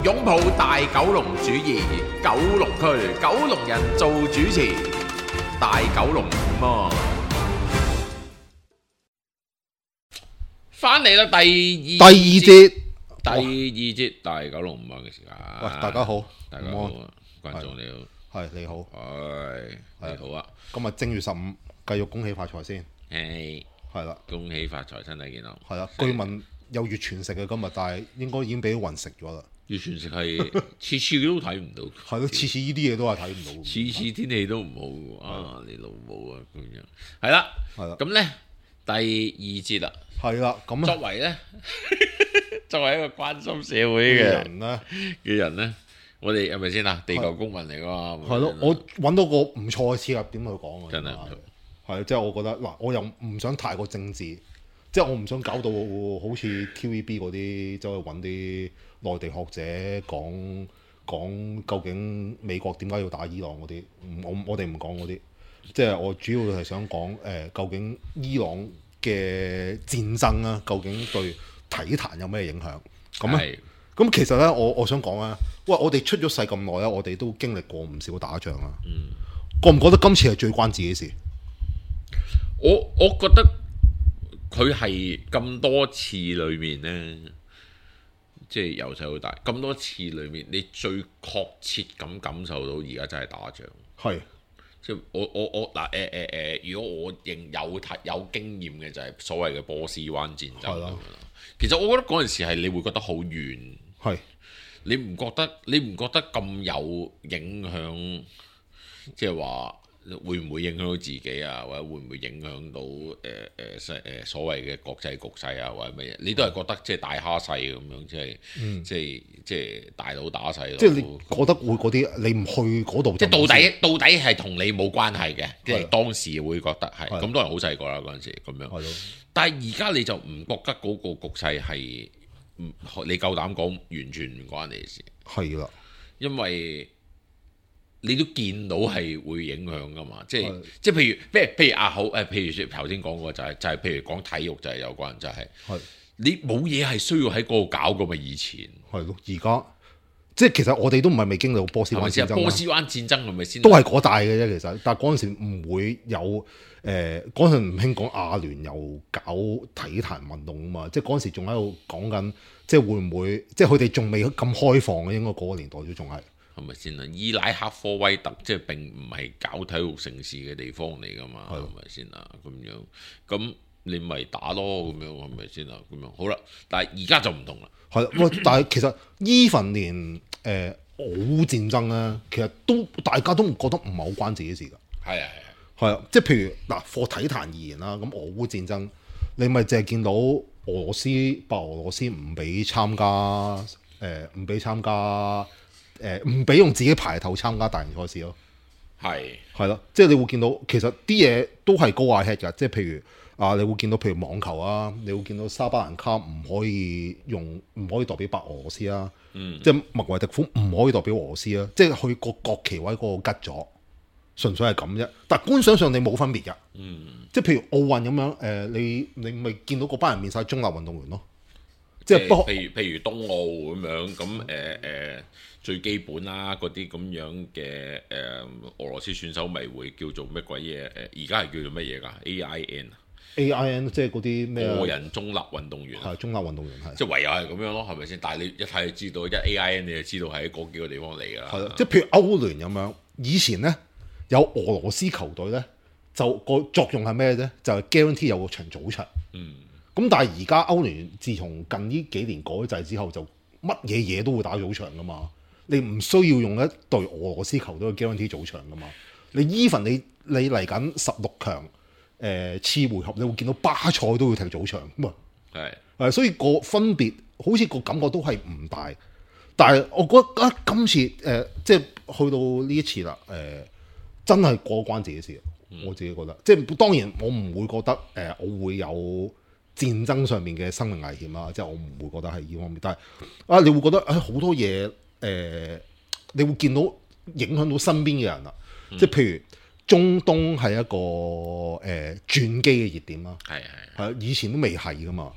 擁抱大九龍主義，九龍區九龍人做主持，大九龍麼？翻嚟啦，第二節大九龍5嘅時間。 喂，大家好， 大家好啊，觀眾你好， 係你好， 你好啊。 今日正月15，繼續恭喜發財先， 係啦， 恭喜發財，身體健康。 係啦，據聞有月全食嘅今日，但係應該已經俾雲食咗啦。 月全食係次次都睇唔到， 係咯，次次呢啲嘢都係睇唔到， 次次天氣都唔好啊！你老母啊咁樣，係啦，咁咧第二節啦， 係啦，咁作為咧，作為一個關心社會嘅人咧，我哋係咪先啊？地球公民嚟㗎嘛， 係咯，我揾到個唔錯嘅切入點去講啊， 真係唔錯。 係即係我覺得嗱，我又唔想太過政治，即係我唔想搞到好似 TVB 嗰啲走去揾啲內地學者講究竟美國點解要打伊朗嗰啲，我哋唔講嗰啲，即係我主要係想講究竟伊朗嘅戰爭啊，究竟對體壇有咩影響？咁咧，咁其實咧，我想講啊，喂，我哋出咗世咁耐咧，我哋都經歷過唔少打仗啦。覺唔覺得今次係最關自己事？ 我覺得佢係咁多次裏面呢，即係由細到大咁多次裏面，你最確切咁感受到而家真係打仗。 係， 即係我嗱如果我認有經驗嘅就係所謂嘅波斯灣戰爭咁樣啦。其實我覺得嗰陣時係你會覺得好遠， 係你唔覺得咁有影響？即係話會唔會影響到自己啊？或者會唔會影響到所謂嘅國際局勢啊？或者乜嘢？你都係覺得即係大蝦細咁樣，即係大佬打細佬。 即係你覺得會嗰啲你唔去嗰度， 即係到底係同你冇關係嘅，即係當時會覺得係。咁當然好細個啦嗰陣時咁樣。但係而家你就唔覺得嗰個局勢係你夠膽講完全唔關你事。 係啦， 因為你都見到係會影響噶嘛，即係譬如好譬如頭先講過就係譬如講體育就係有關，就係你冇嘢係需要喺嗰度搞噶嘛，以前係咯，而家即係其實我哋都唔係未經歷過波斯灣戰爭， 波斯灣戰爭係咪先？ 都係嗰帶嘅啫，其實，但係嗰陣時唔會有嗰陣唔興講亞聯又搞體壇運動啊嘛，即係嗰陣時仲喺度講緊，即係會唔會即係佢哋仲未咁開放嘅，應該嗰個年代都仲係。係咪先啊？伊拉克科威特即係並唔係搞體育盛事嘅地方嚟噶嘛？係咪先啊？咁樣咁你咪打咯，咁樣係咪先啊？咁樣好啦，但係而家就唔同啦。 係喂，但係其實even連俄烏戰爭咧，其實都大家都覺得唔係好關自己事㗎。係啊，即係譬如嗱，課體壇而言啦，咁俄烏戰爭你咪淨係見到白俄羅斯唔俾參加唔俾用自己牌頭參加大型賽事咯，係咯，即係你會見到其實啲嘢都係高 ahead 㗎，即係譬如你會見到譬如網球啊，你會見到沙巴蘭卡唔可以代表白俄羅斯啊，即係麥維迪夫唔可以代表俄羅斯啊，即係佢個國旗位嗰個吉咗，純粹係咁啫。但係觀賞上你冇分別㗎，即係譬如奧運咁樣你咪見到嗰班人面晒中立運動員咯，即係譬如冬奧咁樣咁最基本啦，嗰啲咁樣嘅俄羅斯選手咪會叫做乜鬼嘢？而家係叫做乜嘢㗎？AIN 即係嗰啲咩個人中立運動員， 係中立運動員係， 即係唯有係咁樣咯，係咪先？但係你一睇就知道，一 AIN 你就知道係喺嗰幾個地方嚟㗎啦。 係即係譬如歐聯咁樣，以前咧有俄羅斯球隊咧，就個作用係咩啫？就係 guarantee 有個場組場。咁但係而家歐聯自從近呢幾年改制之後，就乜嘢都會打組場㗎嘛。你唔需要用一隊俄羅斯球隊嘅 guarantee 組場㗎嘛？你 even 你嚟緊16強次回合，你會見到巴塞都要踢組場咁啊。所以個分別好似個感覺都係唔大。但係我覺得今次即係去到呢一次啦，真係過關自己事。我自己覺得，即係當然我唔會覺得我會有戰爭上面嘅生命危險啦，即係我唔會覺得係呢方面。但係你會覺得好多嘢。你會見到影響到身邊嘅人啦，即係譬如中東係一個轉機嘅熱點啦，係以前都未係噶嘛，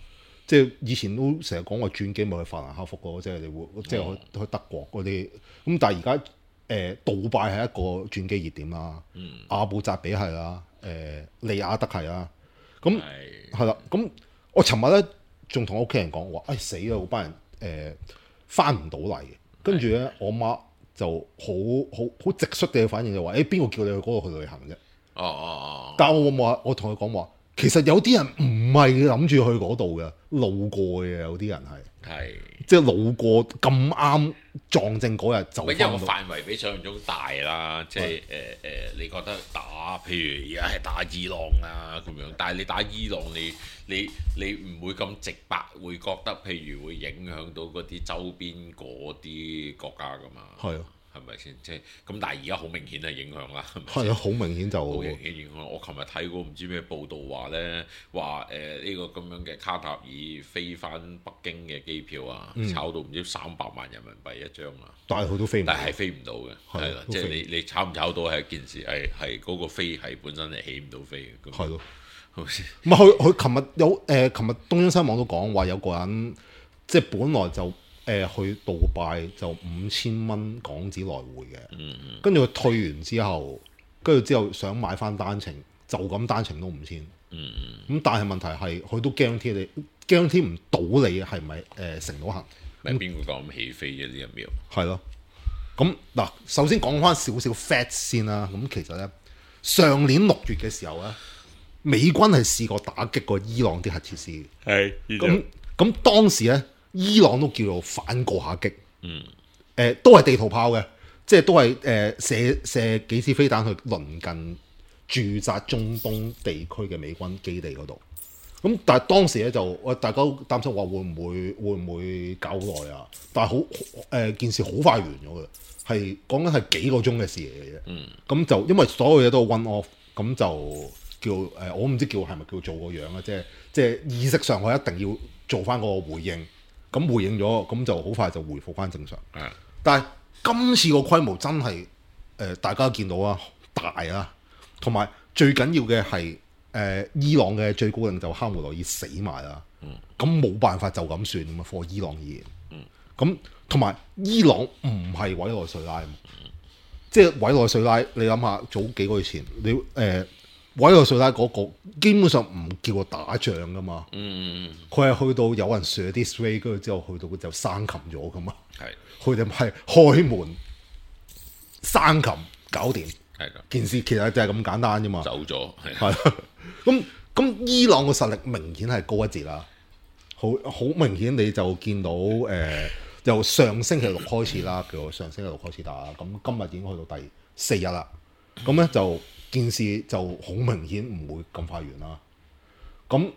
即係以前都成日講話轉機咪去法蘭克福咯，即係你會即係去德國嗰啲。咁但係而家杜拜係一個轉機熱點啦，阿布扎比係啦，利雅得係啦。咁係啦，咁我尋日咧仲同屋企人講話，死啦！嗰班人翻唔到嚟，跟住咧我媽就好直率嘅反應就話：邊個叫你去嗰度去旅行啫？但係我同佢講話，其實有啲人唔係諗住去嗰度嘅，路過嘅有啲人係即係路過咁啱撞正嗰日就翻到。 因為個範圍比想象中大啦，即係你覺得打譬如而家係打伊朗啊咁樣，但係你打伊朗你唔會咁直白，會覺得譬如會影響到嗰啲周邊嗰啲國家噶嘛？ 係啊。 係咪先？即係咁，但係而家好明顯係影響啦。 係啊，好明顯就好明顯影響。我琴日睇過唔知咩報道話咧，話呢個咁樣嘅卡塔爾飛翻北京嘅機票啊，炒到唔知300萬人民幣一張啊！ 但係佢都飛唔到， 但係飛唔到嘅，係啦，即係你炒唔炒到係一件事，係嗰個飛係本身係起唔到飛嘅。 係咯， 係咪先？ 唔係佢琴日有琴日東央新聞都講話有個人即係本來就。去杜拜就5000蚊港紙來回嘅，跟住佢退完之後，跟住之後想買翻單程，就咁單程都5000，咁但係問題係佢都 guarantee 唔到你係咪成到行？ 咪邊個講起飛嘅呢一秒？ 係咯，咁嗱，首先講翻少少 fact 先啦。咁其實咧，上年6月嘅時候咧，美軍係試過打擊過伊朗啲核設施嘅，咁當時咧。伊朗都叫做反過下擊，都係地圖炮嘅，即係都係射幾次飛彈去鄰近駐紮中東地區嘅美軍基地嗰度。咁但係當時咧就大家都擔心話會唔會搞好耐啊？但係好件事好快完咗嘅，係講緊係幾個鐘嘅事嚟嘅啫。咁就因為所有嘢都 one off，咁就叫我唔知叫係咪叫做個樣啊？即係意識上我一定要做翻個回應。咁回應咗，咁就好快就回復翻正常。但係今次個規模真係大家見到啊，大啊，同埋最緊要嘅係伊朗嘅最高領袖哈梅內伊死埋啦。咁冇辦法就咁算咁啊，貨伊朗而言。咁同埋伊朗唔係委內瑞拉，即係委內瑞拉。你諗下，早幾個月前你委內瑞拉嗰個基本上唔叫做打仗噶嘛，佢係去到有人射啲 spray，跟住之後去到就生擒咗噶嘛，佢哋係開門生擒搞掂，件事其實就係咁簡單啫嘛， 走咗係咁伊朗嘅實力明顯係高一截啦，好明顯你就見到由上星期6開始啦，叫上星期6開始打，咁今日已經去到第4日啦，咁咧就。件事就好明顯唔會咁快完啦。咁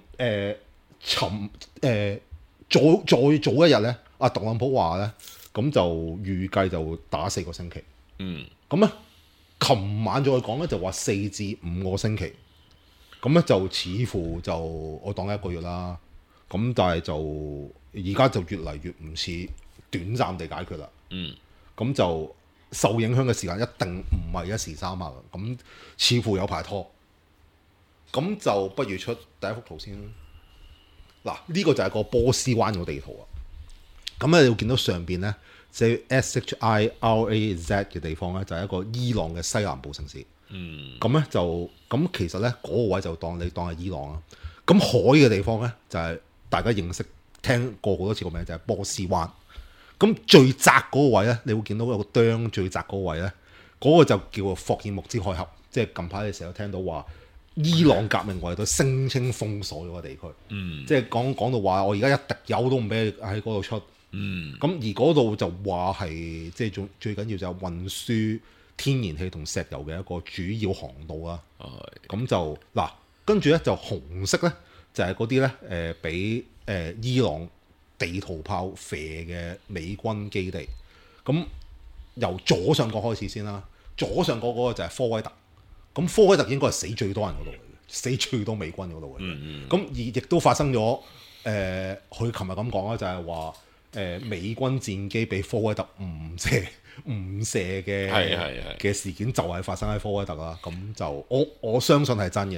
再早一日咧，阿特朗普話咧，咁就預計就打4個星期。咁咧，琴晚再講咧就話4至5個星期。咁咧就似乎就我當1個月啦。咁但係就而家就越嚟越唔似短暫地解決啦。咁就。受影響嘅時間一定唔係一時三刻，咁似乎有排拖，咁就不如出第一幅圖先。嗱，呢個就係個波斯灣個地圖啊。咁咧你會見到上邊咧，即係 SHIRAZ 嘅地方咧，就係一個伊朗嘅西南部城市。咁咧就其實咧嗰個位就當係伊朗啦。咁海嘅地方咧就係大家認識聽過好多次個名，就係波斯灣。咁最窄嗰個位咧，你會見到有個釘最窄嗰個位咧，嗰個就叫做霍爾木茲海峽，即係近排你成日聽到話伊朗革命衛隊聲稱封鎖咗個地區，即係講到話我而家一滴油都唔俾你喺嗰度出，咁而嗰度就話係即係最緊要就係運輸天然氣同石油嘅一個主要航道啦。咁就嗱，跟住咧就紅色咧就係嗰啲咧俾伊朗地圖炮射嘅美軍基地，咁由左上角開始先啦。左上角嗰個就係科威特，咁科威特應該係死最多人嗰度嚟嘅，死最多美軍嗰度嘅。咁而亦都發生咗，佢琴日咁講啦，就係話美軍戰機俾科威特誤射嘅事件，就係發生喺科威特啦。咁就我相信係真嘅。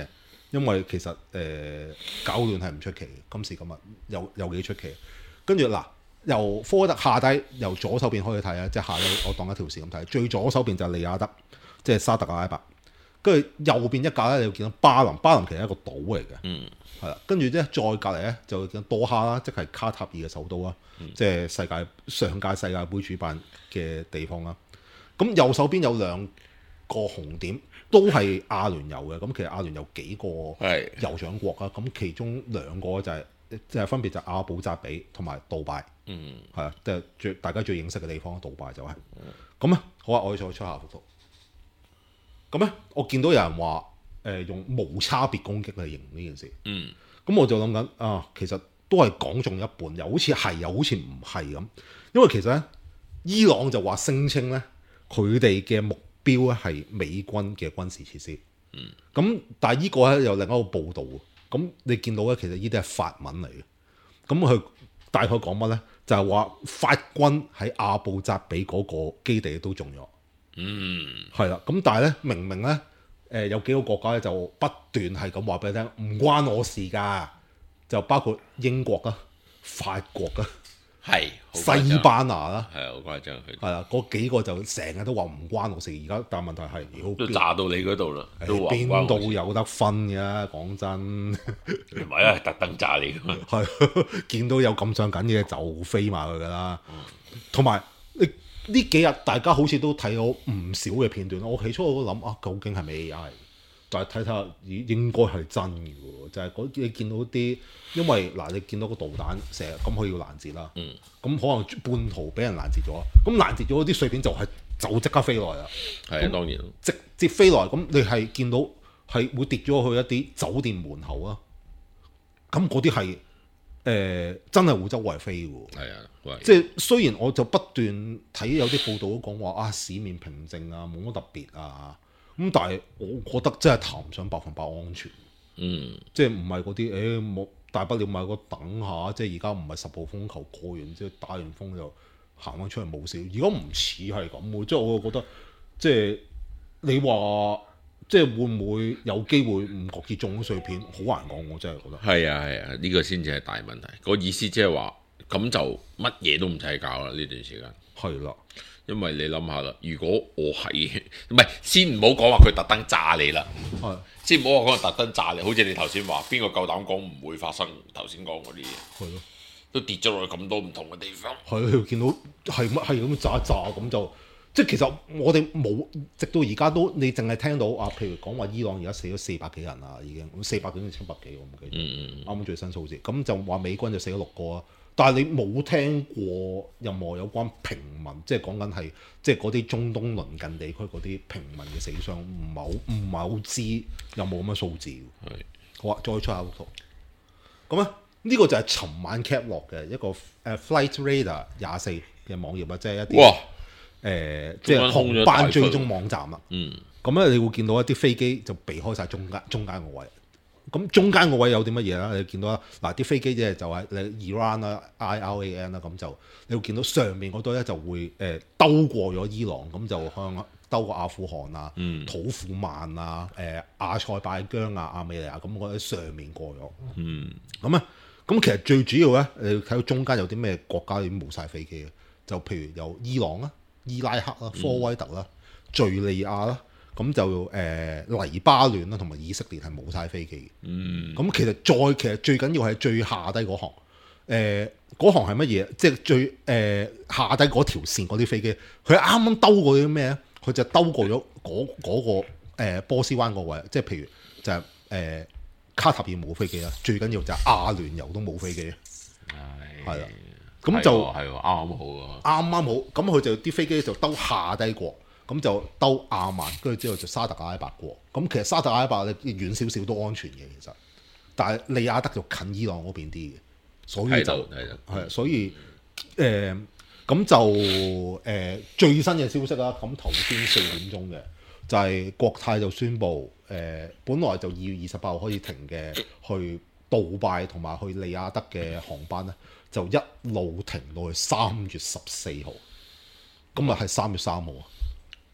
因為其實搞亂係唔出奇嘅，今時今日有幾出奇。跟住嗱，由科威特下低，由左手邊可以睇啊，即係下低我當一條線咁睇，最左手邊就係利雅得，即係沙特阿拉伯。跟住右邊一格咧，你會見到巴林，巴林其實係一個島嚟嘅，係啦。跟住咧再隔離咧就會見到多哈啦，即係卡塔爾嘅首都啦，即係上屆世界盃主辦嘅地方啦。咁右手邊有兩個紅點，都係阿聯酋嘅。咁其實阿聯酋幾個酋長國啊，咁其中兩個就係即係分別就係阿布扎比同埋杜拜，係啊，即係大家最認識嘅地方，杜拜就係。咁咧好啊，我哋再出下幅圖。咁咧，我見到有人話用無差別攻擊嚟形容呢件事。咁我就諗緊啊，其實都係講中一半，又好似係，又好似唔係咁。因為其實咧，伊朗就話聲稱咧，佢哋嘅目標咧係美軍嘅軍事設施。咁但係呢個咧有另一個報導。咁你見到咧，其實呢啲係法文嚟嘅。咁佢大概講乜咧？就係話法軍喺阿布扎比嗰個基地都中咗。係啦，咁但係咧，明明咧，有幾個國家咧就不斷係咁話俾你聽，唔關我事㗎，就包括英國啦、法國啦、西班牙啦， 係好誇張， 係啦，嗰幾個就成日都話唔關我事，而家但係問題係， 都炸到你嗰度啦，都話邊度有得分嘅？講真， 唔係啊，特登炸你㗎嘛， 係見到有咁上緊嘅就飛埋佢㗎啦，同埋你。呢幾日大家好似都睇到唔少嘅片段，我起初我都諗啊，究竟係咪 AI？但係睇睇應該係真嘅喎，就係你見到啲，因為嗱你見到個導彈成日咁佢要攔截啦，咁可能半途俾人攔截咗，咁攔截咗啲碎片就即刻飛來啦， 係當然直接飛來，咁你係見到係會跌咗去一啲酒店門口啊，咁嗰啲係。真係會周圍飛嘅喎，即係雖然我就不斷睇有啲報道都講話啊市面平靜啊，冇乜特別啊，咁但係我覺得真係談唔上100%安全，即係唔係嗰啲冇大不了咪個等下，即係而家唔係10號風球過完之後打完風就行翻出嚟冇事，如果唔似係咁喎，即係我覺得即係你話。即係會唔會有機會唔覺意中咗碎片？好難講，我真係覺得。 係啊，呢個先至係大問題。個意思即係話，咁就乜嘢都唔使搞啦呢段時間。 係啦， 因為你諗下啦，如果我係唔係先唔好講話佢特登炸你啦，先唔好話講特登炸你，好似你頭先話，邊個夠膽講唔會發生頭先講嗰啲嘢？係咯，都跌咗落去咁多唔同嘅地方。 係見到係咁炸一炸咁就。即係其實我哋冇，直到而家都你淨係聽到啊，譬如講話伊朗而家死咗400幾人啦，已經400幾定700幾，我唔記得。啱啱最新數字，咁就話美軍就死咗6個啊，但係你冇聽過任何有關平民，即係講緊係即係嗰啲中東鄰近地區嗰啲平民嘅死傷，唔係好知有冇咁嘅數字。係好啊，再出下幅圖。咁咧呢個就係尋晚 cap 落嘅一個Flight Radar 24嘅網頁啊，即係一啲。即係航班追蹤網站啦。咁咧，你會見到一啲飛機就避開晒中間個位。咁中間個位有啲乜嘢啦？你見到啦，嗱啲飛機即係就係你 Iran 啦、IRAN 啦，咁就你會見到上面嗰堆咧就會兜過咗伊朗，咁就向兜過阿富汗啊、土庫曼啊、阿塞拜疆啊、亞美尼亞咁嗰啲上面過咗。咁咧，咁其實最主要咧，你睇到中間有啲咩國家已經冇晒飛機嘅，就譬如有伊朗啦。伊拉克啦、科威特啦、敍利亞啦，咁就黎巴嫩啦，同埋以色列係冇晒飛機嘅。咁其實最緊要係最下低嗰行，嗰行係乜嘢？即係最下低嗰條線嗰啲飛機，佢啱啱兜過啲咩咧？佢就兜過咗嗰個波斯灣個位，即係譬如就係卡塔爾冇飛機啦，最緊要就係阿聯酋都冇飛機，係啦。咁就係啱啱好啊！ 啱啱好，咁佢就啲飛機就兜下低過，咁就兜亞曼，跟住之後就沙特阿拉伯過。咁其實沙特阿拉伯咧遠少少都安全嘅，其實，但係利雅得就近伊朗嗰邊啲嘅，所以就係所以咁就最新嘅消息啦。咁頭先4點鐘嘅就係國泰就宣布本來就2月28號可以停嘅去杜拜同埋去利雅得嘅航班咧。就一路停到去3月14號，今日係3月3號啊！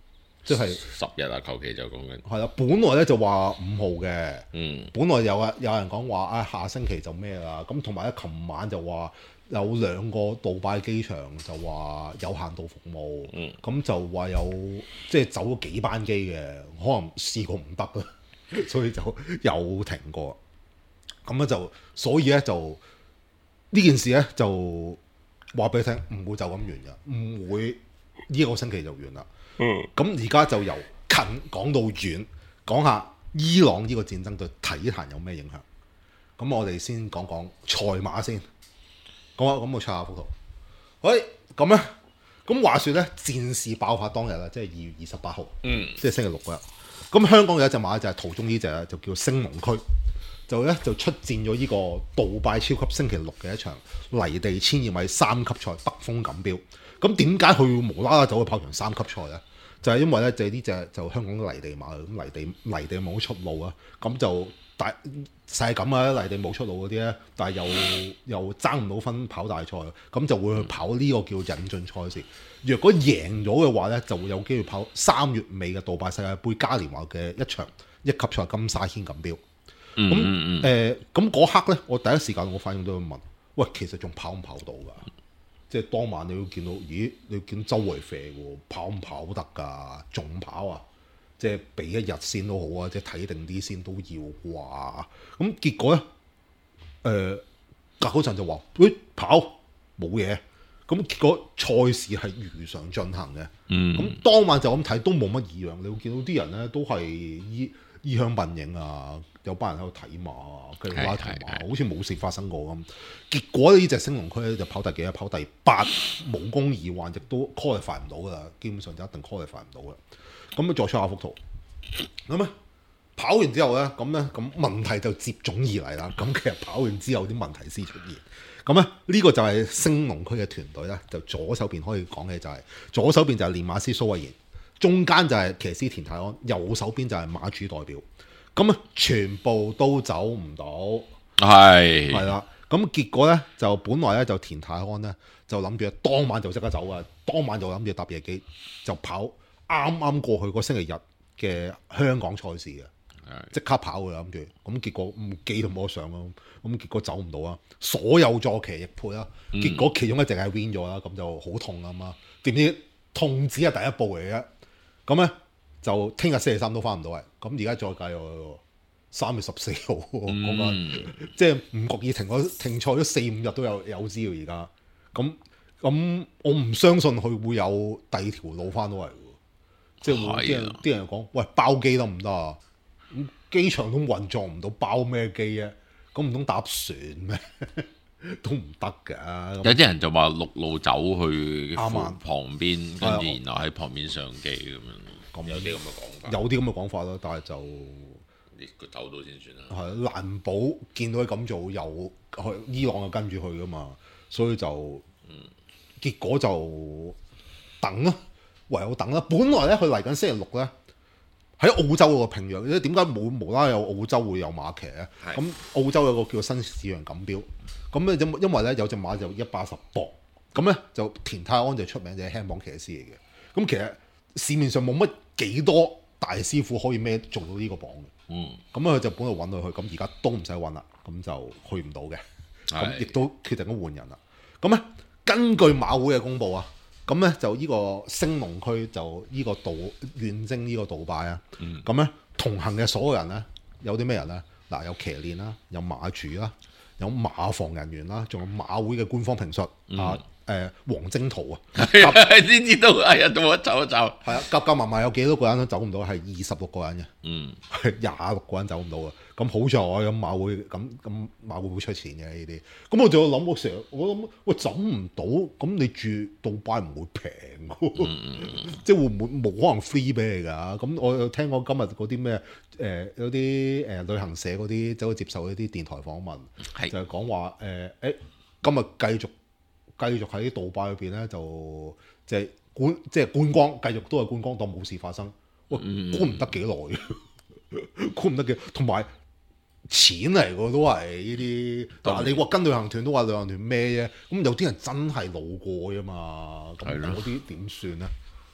即係 10日啊，求其就講緊。 係啦。本來咧就話5號嘅， 嗯， 本來有人講話啊下星期就咩啦，咁同埋咧琴晚就話有2個杜拜機場就話有限度服務，咁就話有即係走咗幾班機嘅，可能試過唔得啦，所以就有停過。咁咧就所以咧就呢件事咧就話俾你聽，唔會就咁完嘅，唔會呢個星期就完啦。咁而家就由近講到遠，講下伊朗呢個戰爭對體壇有咩影響。咁我哋先講講賽馬先。咁我出下幅圖。喂，咁咧，咁話說咧，戰事爆發當日啦，即係2月28號，即係星期六嗰日。咁香港有一隻馬就係途中呢隻咧，就叫升龍區，就出戰咗呢個杜拜超級星期六嘅一場泥地1200米3級賽北風錦標。咁點解佢會無啦啦走去跑場3級賽咧？就係因為咧，就係呢隻就香港泥地馬，咁泥地冇出路啊，咁就係咁啊！泥地冇出路嗰啲咧，但係又爭唔到分跑大賽，咁就會去跑呢個叫引進賽事。若果贏咗嘅話咧，就會有機會跑3月尾嘅杜拜世界盃嘉年華嘅一場1級賽金沙軒錦標。咁嗰刻咧，我第一時間我反應都會問：喂，其實仲跑唔跑到㗎？即係當晚你會見到，咦？你見周圍飛喎，跑唔跑得㗎？仲跑啊？即係俾1日先都好啊，即係睇定啲先都要啩。咁結果咧，隔嗰陣就話：喂，跑冇嘢。咁結果賽事係如常進行嘅。咁當晚就咁睇都冇乜異樣。你會見到啲人咧都係衣香鬢影啊，有班人喺度睇馬啊，跟住拉同馬，好似冇事發生過咁。結果呢隻升龍區咧就跑第幾啊？跑第8，無功而還，亦都 qualify 唔到噶啦。基本上就一定 qualify 唔到嘅。咁啊，再出下幅圖。咁咧跑完之後咧，咁問題就接踵而嚟啦。咁其實跑完之後啲問題先出現。咁咧呢個就係升龍區嘅團隊咧，就左手邊可以講嘅就係左手邊就係練馬師蘇慧賢，中間就係騎師田泰安，右手邊就係馬主代表。咁啊，全部都走唔到。係啦。咁結果咧就本來咧就田泰安咧就諗住當晚就即刻走啊，當晚就諗住搭夜機就跑啱啱過去個星期日嘅香港賽事嘅，即刻跑嘅諗住。咁結果機都冇得上咯，咁結果走唔到啊！所有坐騎逆配啦，結果其中一隻係 win 咗啦，咁就好痛啊嘛！點知痛只係第一步嚟嘅，咁咧就聽日星期3都翻唔到嚟，咁而家再計喎，3月14號講緊，即係唔覺意停賽咗4-5日都有知喎而家，咁我唔相信佢會有第2條路翻到嚟。即係啲人講，喂，包機得唔得啊？咁機場都運作唔到，包咩機啊？咁唔通搭船咩？都唔得㗎。 有啲人就話陸路走去旁邊，跟住然後喺旁邊上機咁樣。有啲咁嘅講法。 有啲咁嘅講法啦，但係就佢走到先算啦。 係難保見到佢咁做，又去伊朗又跟住去㗎嘛，所以就結果就等啦。唯有等啦。本來咧，佢嚟緊星期6咧，喺澳洲嗰個平壤，點解冇無啦啦有澳洲會有馬騎咧？咁澳洲有個叫新市場錦標，咁咧因為咧有隻馬就180磅，咁咧就田泰安就出名就係輕磅騎師嚟嘅。咁其實市面上冇乜幾多大師傅可以做到呢個磅嘅。咁佢就本來揾到佢，咁而家都唔使揾啦，咁就去唔到嘅。咁亦都決定咗換人啦。咁咧根據馬會嘅公佈啊。咁咧就呢個升龍區就呢個遠征呢個杜拜啊，咁咧同行嘅所有人咧有啲咩人咧？嗱，有騎練啦，有馬主啦，有馬房人員啦，仲有馬會嘅官方評述黃征圖啊， 呢啲都係啊，到一走一走， 係啊，夾埋埋有幾多個人都走唔到，係26個人嘅，係26個人走唔到嘅。咁好在咁馬會咁馬會出錢嘅呢啲。咁我就諗我諗喂走唔到，咁你住杜拜唔會平嘅，即係會唔會冇可能 free 俾你㗎？咁我有聽講今日嗰啲咩有啲旅行社嗰啲走去接受一啲電台訪問，就係講話今日繼續喺杜拜裏邊咧，就即係觀光，繼續都係觀光，當冇事發生。喂，觀唔得幾耐，觀唔得幾，同埋錢嚟嘅都係呢啲。嗱，你話跟旅行團都話旅行團咩啫？咁有啲人真係路過啫嘛，咁嗰啲點算咧？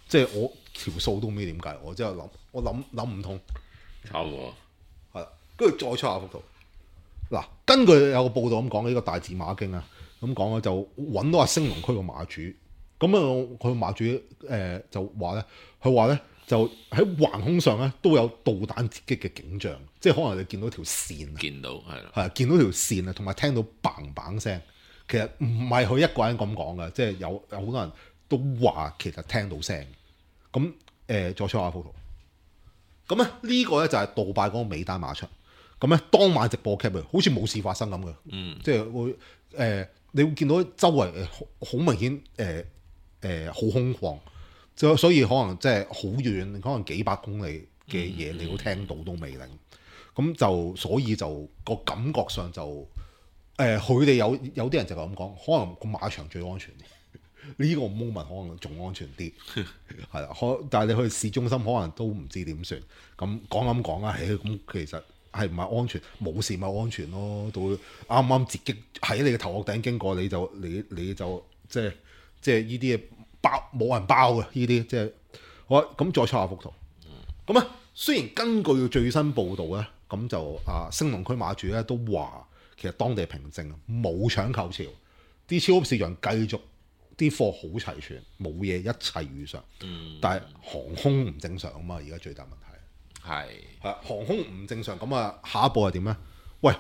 即係我條數都唔知點計，我真係諗唔通。 差唔多。 係啦，跟住再出下幅圖。嗱，根據有個報道咁講，呢個大字馬經啊，咁講咧就揾到阿升龍區個馬主，咁啊佢馬主就話咧，佢話咧就喺橫空上咧都有導彈截擊嘅景象，即係可能你見到條線， 見到係啦， 係見到條線啊，同埋聽到砰砰聲。其實唔係佢一個人咁講嘅，即係有好多人都話其實聽到聲。咁再出下幅圖。咁咧呢個咧就係杜拜嗰個美丹馬場。咁咧當晚直播 cap 好似冇事發生咁嘅，即係會你會見到周圍好明顯好空曠，所以可能即係好遠，可能幾百公里嘅嘢你都聽到都未定。咁就所以就個感覺上就佢哋有啲人就咁講，可能個馬場最安全啲。呢個 moment 可能仲安全啲，係啦。但係你去市中心可能都唔知點算。咁講啦，咁其實係唔係安全？冇事咪安全咯。到啱啱截擊喺你嘅頭殼頂經過，你就即係呢啲嘢冇人包嘅呢啲，即係好啦。咁再出下幅圖。咁啊，雖然根據最新報導咧，咁就升龍區馬主咧都話其實當地平靜，冇搶購潮，啲超級市場繼續。啲貨好齊全，冇嘢，一切如常。但係航空唔正常啊嘛，而家最大問題係航空唔正常。咁啊，下一步係點咧？喂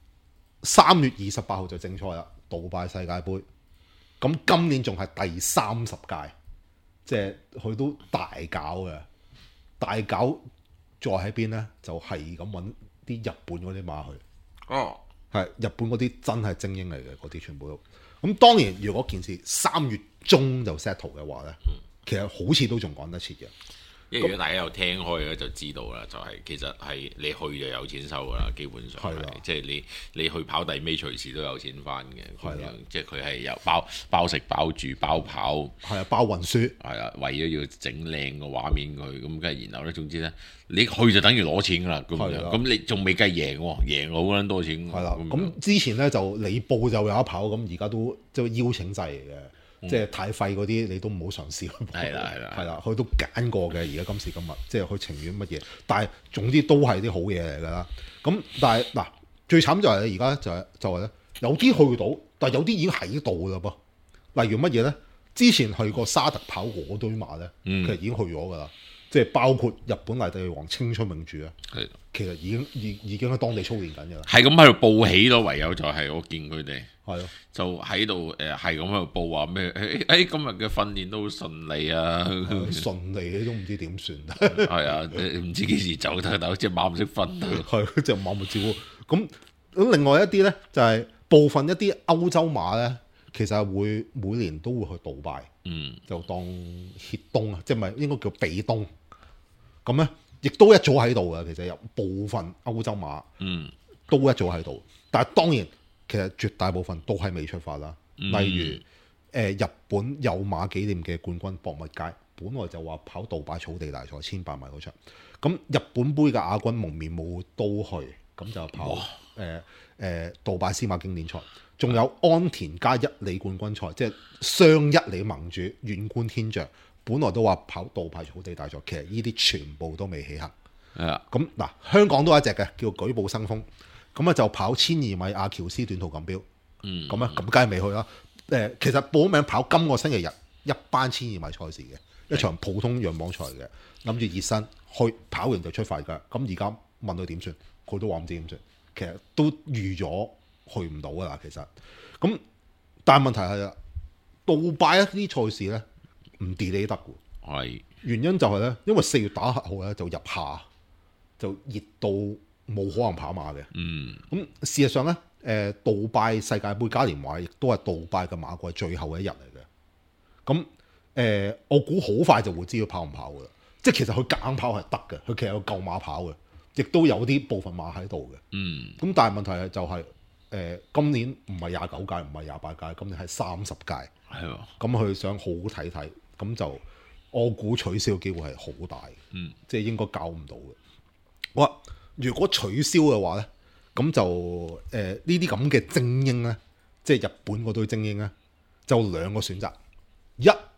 ，3月28號就正賽啦，杜拜世界盃。咁今年仲係第30屆，即係佢都大搞嘅。大搞再喺邊咧？就係咁揾啲日本嗰啲馬去。係日本嗰啲真係精英嚟嘅，嗰啲全部都。咁當然，如果件事3月中就 settle 嘅話咧，其實好似都仲講得切嘅。 因為如果大家有聽開嘅就知道啦，就係其實係你去就有錢收噶啦，基本上係即係你去跑第尾隨時都有錢翻嘅。係啦，即係佢係有包食包住包跑， 係啊，包運輸係啊，為咗要整靚個畫面佢咁，跟住然後咧，總之咧，你去就等於攞錢噶啦。咁你仲未計贏喎，贏好撚多錢。 係啦，咁之前咧就你報就有得跑，咁而家都即係邀請制嚟嘅。即係太廢嗰啲，你都唔好嘗試去報。係啦，佢都揀過嘅。而家今時今日，即係佢情願乜嘢，但係總之都係啲好嘢嚟㗎啦。咁但係嗱，最慘就係而家就係咧，有啲去到，但係有啲已經喺度啦噃。例如乜嘢咧？之前去過沙特跑嗰堆馬咧，其實已經去咗㗎啦。即係包括日本泥地王青春名著啊，其實已經喺當地操練緊㗎啦。係咁喺度報喜咯，唯有就係我見佢哋係咯，就喺度係咁喺度報話咩？今日嘅訓練都好順利啊，順利你都唔知點算。係啊，唔知幾時走得，但好似馬唔識瞓。係隻馬咪照。咁另外一啲咧，就係部分一啲歐洲馬咧，其實會每年都會去杜拜，就當歇冬啊，即係咪應該叫避冬。咁咧，亦都一早喺度嘅。其實有部分歐洲馬，都一早喺度。但係當然，其實絕大部分都係未出發啦。例如日本有馬紀念嘅冠軍博物街，本來就話跑杜拜草地大賽1800米嗰場。咁日本杯嘅亞軍蒙面舞都去，咁就跑杜拜司馬經典賽。仲有安田加1里冠軍賽，即係雙1里盟主遠觀天象。本來都話跑杜拜草地大賽，其實呢啲全部都未起行。咁嗱，香港都有一隻嘅叫舉步生風，咁啊就跑1200米阿喬斯短途錦標。咁啊咁梗係未去啦。其實報名跑今個星期日一班1200米賽事嘅，一場普通仰磅賽嘅，諗住熱身去跑完就出發㗎。咁而家問佢點算，佢都話唔知點算。其實都預咗去唔到㗎啦。其實咁，但係問題係啦，杜拜一啲賽事咧，唔 delay 得嘅，原因就係咧，因為4月打號咧就入夏，就熱到冇可能跑馬嘅。咁事實上咧，杜拜世界盃嘉年華亦都係杜拜嘅馬季最後一日嚟嘅。咁我估好快就會知道跑唔跑嘅啦。即係其實佢夾硬跑係得嘅，佢其實有夠馬跑嘅，亦都有啲部分馬喺度嘅。咁但係問題係就係今年唔係29屆，唔係28屆，今年係30屆。係喎，咁佢想好好睇睇。咁就我估取消嘅機會係好大，即係應該搞唔到嘅。好啦，如果取消嘅話咧，咁就呢啲咁嘅精英咧，即係日本嗰堆精英咧，就兩個選擇：一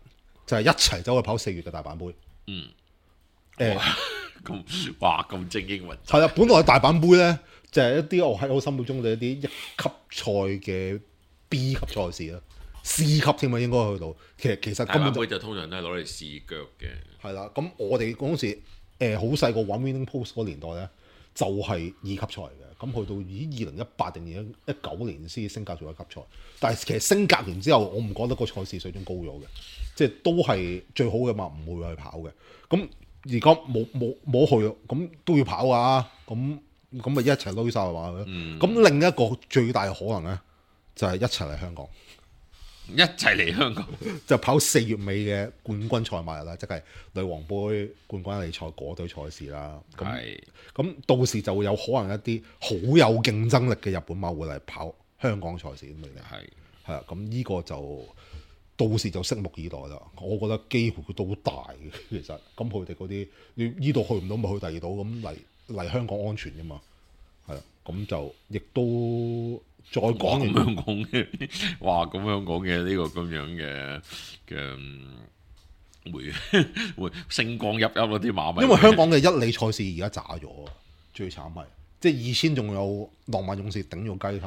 就係一齊走去跑4月嘅大阪杯。 咁精英運係啦，本來大阪杯咧就係一啲我喺我心目中嘅一啲一級賽嘅 B 級賽事啦，C 級添啊，應該去到。其實根本就通常都係攞嚟試腳嘅。 係啦，咁我哋嗰陣時好細個玩 Winning Post 嗰年代咧，就係2級賽嘅。咁去到2018定2019年先升格做1級賽，但係其實升格完之後，我唔覺得個賽事水準高咗嘅，即係都係最好嘅嘛，唔會去跑嘅。咁而家冇去，咁都要跑啊！咁咪一齊攞晒係嘛？咁另一個最大嘅可能咧，就係一齊嚟香港。 一齊嚟香港就跑4月尾嘅冠軍賽馬日啦，即係女王杯冠軍理賽嗰隊賽事啦。咁到時就會有可能一啲好有競爭力嘅日本馬會嚟跑香港賽事咁嚟嘅。係啊，咁呢個就到時就拭目以待啦。我覺得機會都好大嘅，其實咁佢哋嗰啲呢度去唔到，咪去第二度咁嚟香港安全㗎嘛。係啊，咁就亦都。再講咁樣講嘅，哇！咁樣講嘅呢個咁樣嘅會星光熠熠嗰啲馬咪， 因為香港嘅一哩賽事而家渣咗，最慘係即係2000仲有浪漫勇士頂咗雞頭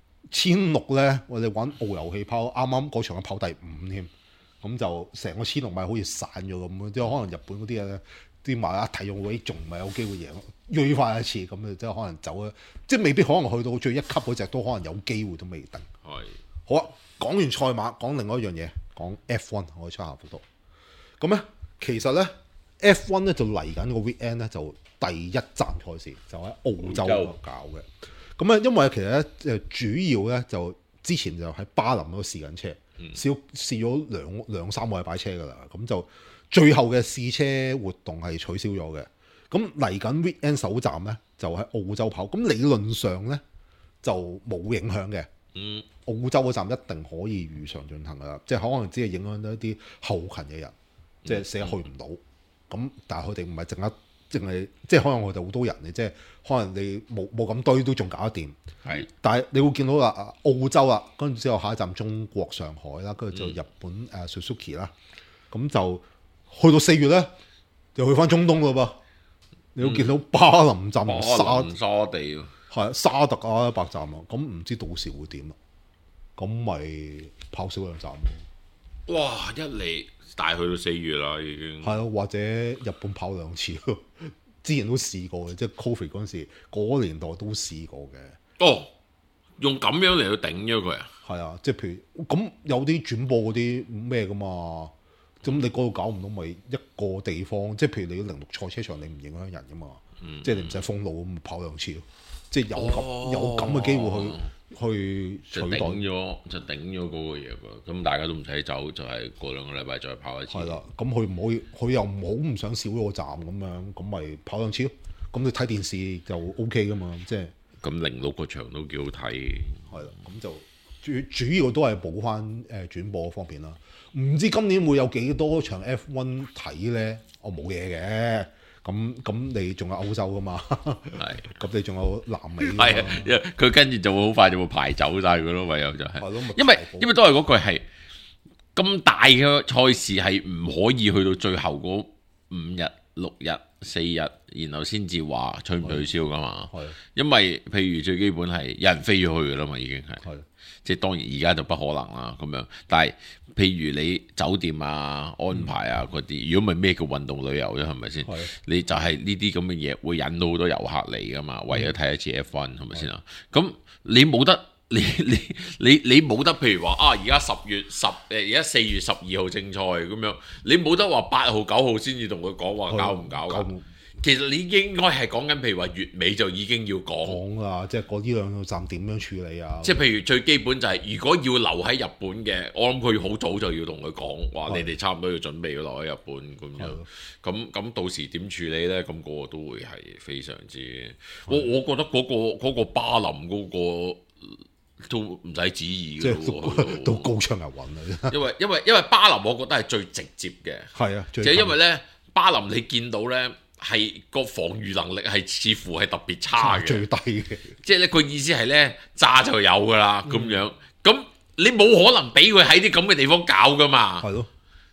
，1600咧我哋玩澳遊氣泡，啱啱嗰場跑第5添，咁就成個1600咪好似散咗咁，即係可能日本嗰啲咧。啲馬一睇用位仲唔係有機會贏，銳翻一次咁啊！即係可能走啊，即係未必可能去到最一級嗰隻都可能有機會都未定。 係好啊！講完賽馬，講另外一樣嘢，講 F1 我哋出下幅圖。咁咧，其實咧 F1 咧就嚟緊個 weekend 咧就第一站賽事就喺澳洲搞嘅。咁咧，因為其實咧主要咧就之前就喺巴林嗰度試緊車，試咗兩三個禮拜車㗎啦，咁就。最後嘅試車活動係取消咗嘅，咁嚟緊 weekend 首站咧就喺澳洲跑，咁理論上咧就冇影響嘅。澳洲嗰站一定可以如常進行噶啦，即係可能只係影響到一啲後勤嘅人，即係成日去唔到。咁但係佢哋唔係淨係，即係可能我哋好多人嘅，即係可能你冇咁堆都仲搞得掂。 係， 但係你會見到啦，澳洲啦，跟住之後下一站中國上海啦，跟住就日本Suzuki 啦，咁就。去到4月咧，就去翻中東咯噃。你會見到巴林站、沙地係沙特阿拉伯站啊。咁唔知到時會點啦？咁咪跑少兩站咯。 哇！一嚟大去到4月啦，已經係咯，或者日本跑2次咯。之前都試過嘅，即係 Covid 嗰陣時，嗰年代都試過嘅。 哦，用咁樣嚟到頂咗佢啊？ 係啊，即係譬如咁有啲轉播嗰啲咩噶嘛。咁你嗰度搞唔到，咪一個地方，即係譬如你06賽車場，你唔影響人噶嘛，即係你唔使封路咁跑2次咯，即係有咁嘅機會去取代就頂咗嗰個嘢喎。咁大家都唔使走，就係過2個禮拜再跑一次。 係啦，咁佢唔可以，佢又唔想少咗個站咁樣，咁咪跑2次咯。咁你睇電視就 OK 噶嘛，即係。 咁06個場都幾好睇。 係啦，咁就主要都係補翻轉播方面啦。唔知今年會有幾多場 F1 睇咧？我冇嘢嘅，咁你仲有歐洲噶嘛？係，咁你仲有南美。係啊，佢跟住就會好快就會排走晒佢咯，唯有就係。因為都係嗰句係咁大嘅賽事係唔可以去到最後嗰5日、6日、4日，然後先至話取唔取消噶嘛。因為譬如最基本係有人飛咗去噶啦嘛，已經係。即係當然而家就不可能啦咁樣，但係譬如你酒店啊、安排啊嗰啲，如果唔係咩叫運動旅遊啫，係咪先？你就係呢啲咁嘅嘢會引到好多遊客嚟噶嘛，為咗睇一次 F1 係咪先啊？咁你冇得你冇得，譬如話啊，而家而家4月12號正賽咁樣，你冇得話8號9號先至同佢講話搞唔搞㗎？其實你應該係講緊，譬如話月尾就已經要講啦，即係嗰啲兩個站點樣處理啊？ 即係譬如最基本就係，如果要留喺日本嘅，我諗佢好早就要同佢講話，你哋差唔多要準備要留喺日本咁樣。咁到時點處理呢？咁嗰個都會係非常之，我覺得嗰個巴林嗰個都唔使旨意嘅喎， 都高唱入雲啦。 因為巴林我覺得係最直接嘅， 係啊， 就因為呢，巴林你見到呢。係個防禦能力係似乎係特別差嘅， 最低嘅。 即係咧，佢意思係咧炸就有噶啦咁樣。咁你冇可能俾佢喺啲咁嘅地方搞噶嘛？ 係咯。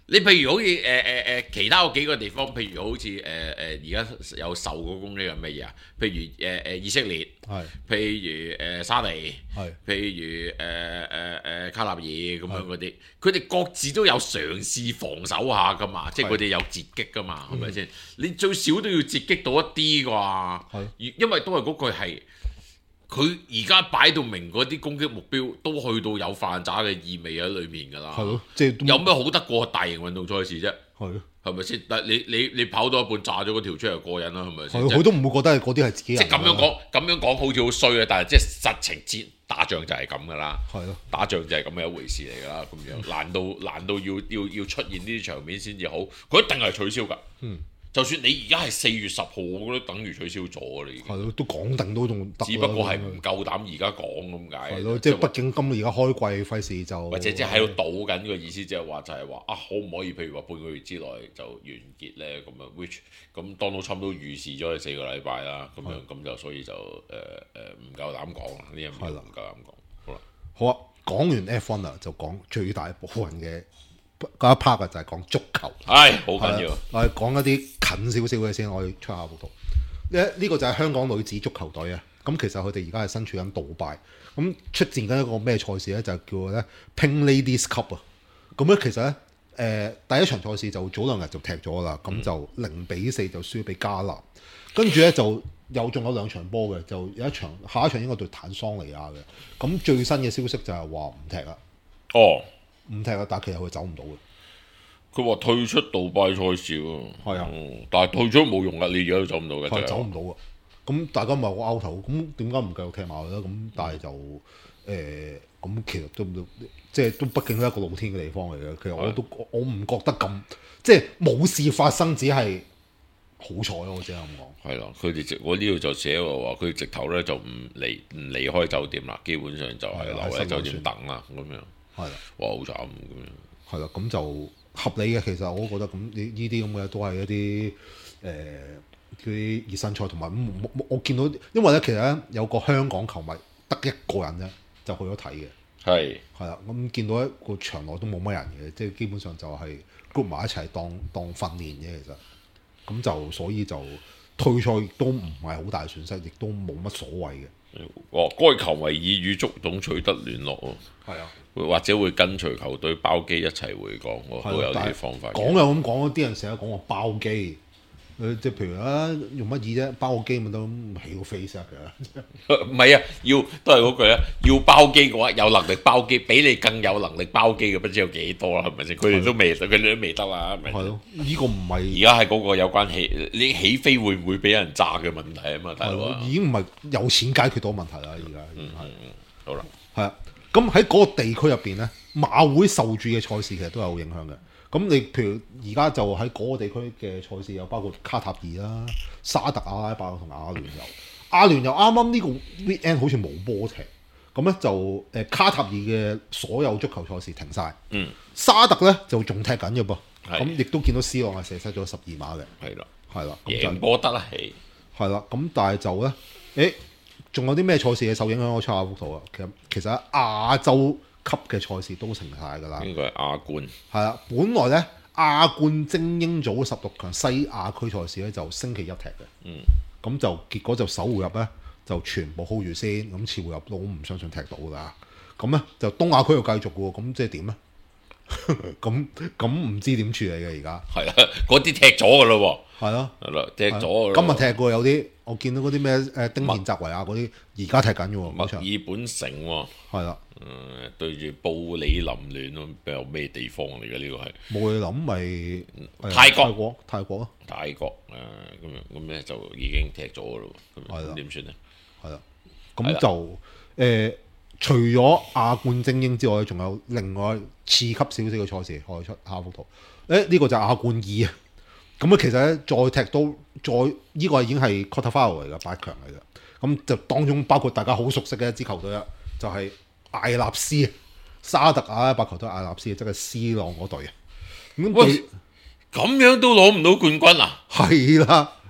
你譬如好似其他嗰幾個地方，譬如好似而家有受嗰攻擊係乜嘢啊？譬如以色列， 係譬如沙地， 係譬如卡納爾咁樣嗰啲，佢哋各自都有嘗試防守下噶嘛，即係佢哋有截擊噶嘛，係咪先？你最少都要截擊到一啲啩，因為都係嗰句係。佢而家擺到明嗰啲攻擊目標都去到有犯渣嘅意味喺裏面㗎啦， 係咯，即係有咩好得過大型運動賽事啫？ 係咯， 係咪先？但係你跑到一半炸咗嗰條出嚟過癮啦，係咪先？ 佢都唔會覺得係嗰啲係自己人。 即係咁樣講好似好衰啊！但係即係實情戰打仗就係咁㗎啦， 係咯， 打仗就係咁嘅一回事嚟㗎啦。咁樣難道要出現呢啲場面先至好？佢一定係取消㗎。就算你而家係4月10號，我覺得等於取消咗啦，已經。 係咯，都講定都仲得。 只不過係唔夠膽而家講咁解。 係咯，即係畢竟今日而家開季，費事就或者即係喺度賭緊個意思，即係話啊，可唔可以譬如話半個月之內就完結咧？咁樣 which 咁 Donald Trump都預示咗係4個禮拜啦。咁樣咁就所以就唔夠膽講啦，呢樣嘢唔夠膽講。好啦， 好啊，講完 F1 啦，就講最大部分嘅。嗰一 part 嘅就係講足球， 係好緊要。 我哋講一啲近少少嘅先，我哋出下幅圖。呢個就係香港女子足球隊啊。咁其實佢哋而家係身處緊杜拜，咁出戰緊一個咩賽事咧？就係叫咧 Pink Ladies Cup 啊。咁咧其實咧第一場賽事就早2日就踢咗啦，咁就0-4就輸俾加納。跟住咧就仲有2場波嘅，就有下一場應該對坦桑尼亞嘅。咁最新嘅消息就係話唔踢啦。 哦。 唔踢啦，但係其實佢走唔到嘅。 佢話退出杜拜賽事喎。係啊，但係退出冇用噶，你而家都走唔到嘅。 係走唔到嘅。咁大家咪話拗頭，咁點解唔繼續踢埋咧？咁但係就咁其實都即係都畢竟係一個露天嘅地方嚟嘅。其實我唔覺得咁即係冇事發生，只係好彩咯，我只係咁講。係啦，佢哋我呢度就寫話佢直頭咧就唔離開酒店啦，基本上就係留喺酒店等啦咁樣。係啦，哇好慘咁樣。係啦，咁就合理嘅。其實我都覺得咁呢啲咁嘅都係一啲啲熱身賽，同埋我見到，因為咧其實咧有個香港球迷得一個人咧就去咗睇嘅。係啦，咁見到一個場內都冇乜人嘅，即係基本上就係 group 埋一齊當訓練嘅其實。咁就所以就退賽亦都唔係好大損失，亦都冇乜所謂嘅。該球迷已與足總取得聯絡喎。係啊。或者會跟隨球隊包機一齊回港，都有啲方法。講又咁講，啲人成日講話包機，即係譬如用乜嘢啫？包個機咪都起個 face 嘅。唔係啊，都係嗰句啊，要包機嘅話，有能力包機，比你更有能力包機嘅不知有幾多啦，係咪先？佢哋都未得啦，係咪？係咯，呢個唔係而家係嗰個有關你起飛會唔會俾人炸嘅問題啊嘛，大佬已經唔係有錢解決到問題啦，而家好啦，係啊。咁喺嗰個地區入邊咧，馬會受注嘅賽事其實都有影響嘅。咁你譬如而家就喺嗰個地區嘅賽事，有包括卡塔爾啦、沙特阿拉伯同阿聯酋。阿聯酋啱啱呢個 weekend 好似冇波踢，咁咧就卡塔爾嘅所有足球賽事停晒。沙特咧就仲踢緊嘅噃。咁亦都見到 C 朗係射失咗12碼嘅。係啦，贏波得啦，係啦。咁但係就咧，仲有啲咩賽事嘅受影響？我出下幅圖啊！其實亞洲級嘅賽事都成晒㗎啦。應該係亞冠。係啦，本來咧亞冠精英組16強西亞區賽事咧就星期一踢嘅。咁就結果就首回合咧就全部 hold 住先，咁次回合都唔相信踢到㗎。咁咧就東亞區又繼續嘅喎，咁即係點咧？咁唔知點處理嘅而家。係啦，嗰啲踢咗㗎咯喎。係咯，踢咗。今日踢過有啲。我見到嗰啲咩丁憲澤維亞嗰啲，而家踢緊嘅喎。墨爾本城喎。係啦。對住布里林聯咯，有咩地方嚟嘅呢個係？布里林咪泰國啊。泰國咁咧就已經踢咗嘅咯。係啦。點算咧？係啦。咁就除咗亞冠精英之外，仲有另外次級少少嘅賽事可以出下幅圖。呢個就係亞冠2啊。咁啊，其實咧再踢到呢個已經係 quarter final 嚟嘅8強嚟嘅，咁就當中包括大家好熟悉嘅一支球隊啦，就係艾納斯，沙特阿拉伯球隊艾納斯，即係 C 朗嗰隊啊。喂，咁樣都攞唔到冠軍啊？係啦，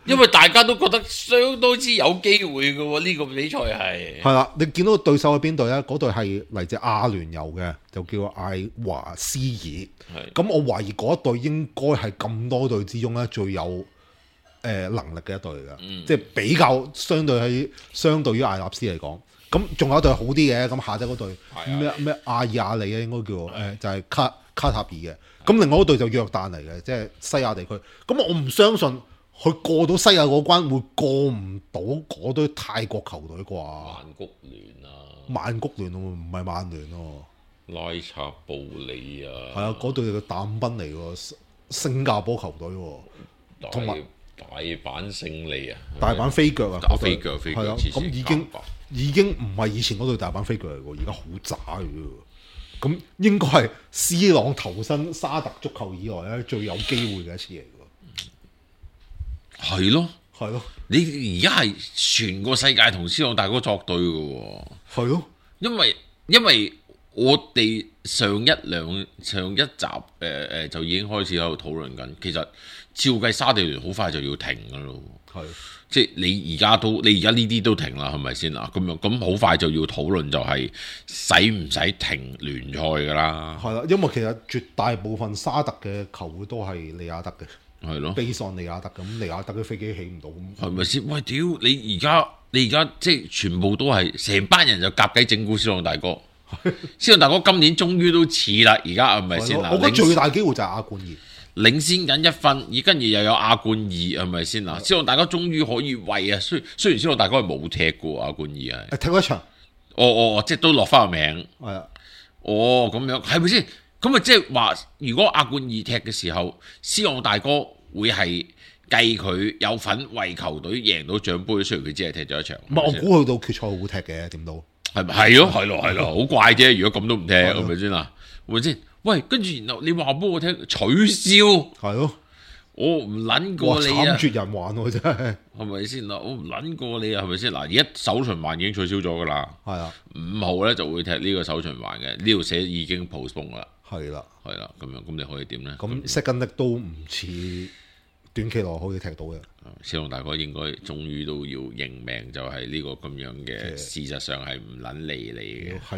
因為大家都覺得相當之有機會嘅喎，呢、個比賽係係啦，你見到對手係邊隊咧？嗰隊係嚟自阿聯酋嘅，就叫艾華斯爾。咁我懷疑嗰一隊應該係咁多隊之中咧最有能力嘅一隊嚟嘅，即係比較相對於艾納斯嚟講。咁仲有一隊好啲嘅，咁下低嗰隊咩阿爾亞利啊，應該叫就係卡塔爾嘅。咁另外一隊就約旦嚟嘅，即係西亞地區。咁我唔相信佢過到西亞嗰關會過唔到嗰堆泰國球隊啩？ 曼谷聯啊， 曼谷聯喎，唔係曼聯喎。 拉察布里啊， 係啊，嗰隊係個淡賓嚟喎，新加坡球隊喎，同埋大阪勝利啊， 大阪飛腳啊， 打飛腳係啊，咁已經唔係以前嗰隊大阪飛腳嚟喎，而家好渣嘅喎。咁應該係 C 朗投身沙特足球以來咧最有機會嘅一次嚟嘅喎。 係咯， 係咯， 你而家係全個世界同 C 朗大哥作對嘅喎。 係咯， 因為我哋上一集就已經開始喺度討論緊，其實照計沙地聯好快就要停㗎咯。 係。 即係你而家呢啲都停啦，係咪先啊？咁好快就要討論就係使唔使停聯賽㗎啦？ 係啦，因為其實絕大部分沙特嘅球會都係利雅得嘅， 係咯， 悲喪利雅得咁，利雅得嘅飛機起唔到咁， 係咪先？喂，屌你而家即係全部都係成班人就夾計整蠱斯朗大哥，斯朗大哥今年終於都似啦，而家係咪先啊？ 我覺得最大機會就係亞冠二。 領先緊1分，而跟住又有亞冠2，係咪先啊？斯朗大哥終於可以為啊，雖然斯朗大哥係冇踢過亞冠2係， 踢咗一場， 即係都落翻個名， 係啊， 咁樣係咪先？咁啊，即係話如果亞冠2踢嘅時候，斯朗大哥會係計佢有份為球隊贏到獎杯，雖然佢只係踢咗一場。 唔係我估去到決賽會踢嘅，點都係咯，好怪啫！如果咁都唔踢，係咪先啊？係咪先？喂，跟住然後你話俾我聽取消， 係咯， 我唔撚過你啊！ 慘絕人寰喎，真係係咪先啦？我唔撚過你啊，係咪先嗱？而家首循環已經取消咗㗎啦， 係啊 ，5號咧就會踢呢個首循環嘅，呢度寫已經 postpone 啦， 係啦， 咁樣，咁你可以點咧？ 咁 second leg 都唔似短期內可以踢到嘅。 斯朗大哥應該終於都要認命，就係呢個咁樣嘅，事實上係唔撚理你嘅。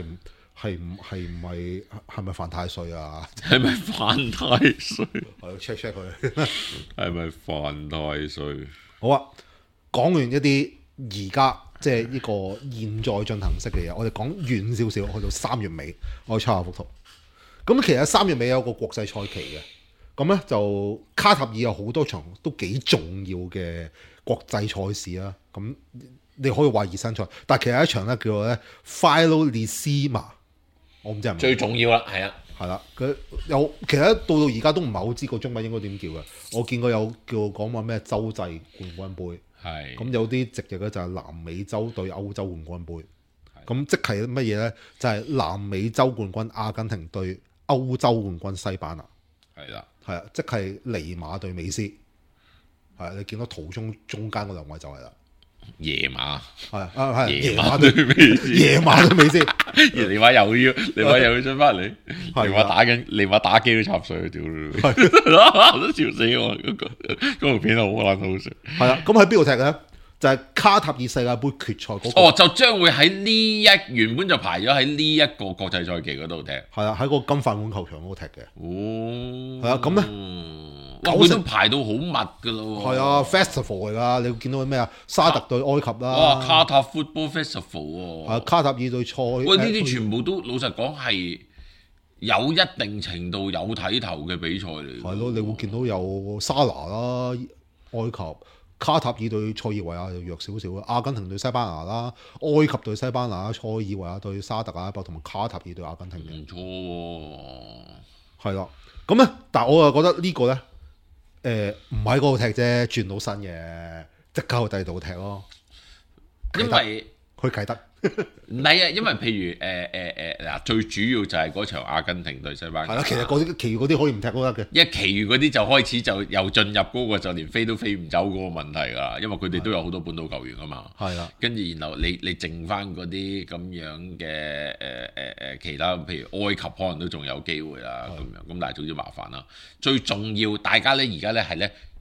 係咪犯太歲啊？ 係咪犯太歲？ 我要 check 佢。 係咪犯太歲？ 好啊，講完一啲而家即係呢個現在進行式嘅嘢，我哋講遠少少，去到3月尾，我抄下幅圖。咁其實3月尾有個國際賽期嘅，咁咧就卡塔爾有好多場都幾重要嘅國際賽事啦。咁你可以話熱身賽，但係其實一場咧叫做咧 Finalissima。我唔知係咪最重要啦，係啊， 係啦，佢有其實到而家都唔係好知個中文應該點叫嘅。我見過有叫講話咩洲際冠軍杯， 係咁有啲直譯嘅就係南美洲對歐洲冠軍杯，咁即係乜嘢咧？就係南美洲冠軍阿根廷對歐洲冠軍西班牙， 係啦， 係啊，即係尼馬對美斯，係你見到圖中間嗰兩位就係啦。 野馬係野馬對美斯， 野馬對美斯， 尼馬又要出翻嚟，尼馬打機都插水，屌你，都笑死我！嗰條片好撚好笑。 係啦，咁喺邊度踢嘅咧？就係卡塔爾世界盃決賽嗰個。 就將會喺原本就排咗喺呢一個國際賽期嗰度踢。係啊，喺個金飯碗球場嗰度踢嘅。係啊，咁咧， 佢都排到好密噶咯。 係啊 ，festival 嚟噶，你會見到咩啊？沙特對埃及啦。 哇，卡塔 football festival 喎。 係卡塔爾對塞。 喂，呢啲全部都老實講係有一定程度有睇頭嘅比賽嚟。 係咯，你會見到有沙拿啦，埃及。卡塔爾對塞爾維亞就弱少少啦，阿根廷對西班牙啦，埃及對西班牙，塞爾維亞對沙特阿拉伯，同埋卡塔爾對阿根廷嘅。 唔錯喎， 係啦，咁咧，但係我又覺得呢個咧，唔喺嗰度踢啫，轉到身嘅，即刻去第二度踢咯。 因為去啟德。 唔係啊，因為譬如嗱，最主要就係嗰場阿根廷對西班牙。 係啦，其實嗰啲其餘嗰啲可以唔踢都得嘅。 因為其餘嗰啲就開始就又進入嗰個就連飛都飛唔走嗰個問題㗎，因為佢哋都有好多本土球員啊嘛。係啦，跟住然後你剩翻嗰啲咁樣嘅其他，譬如埃及可能都仲有機會啦咁樣。咁但係總之麻煩啦。最重要，大家咧而家咧係咧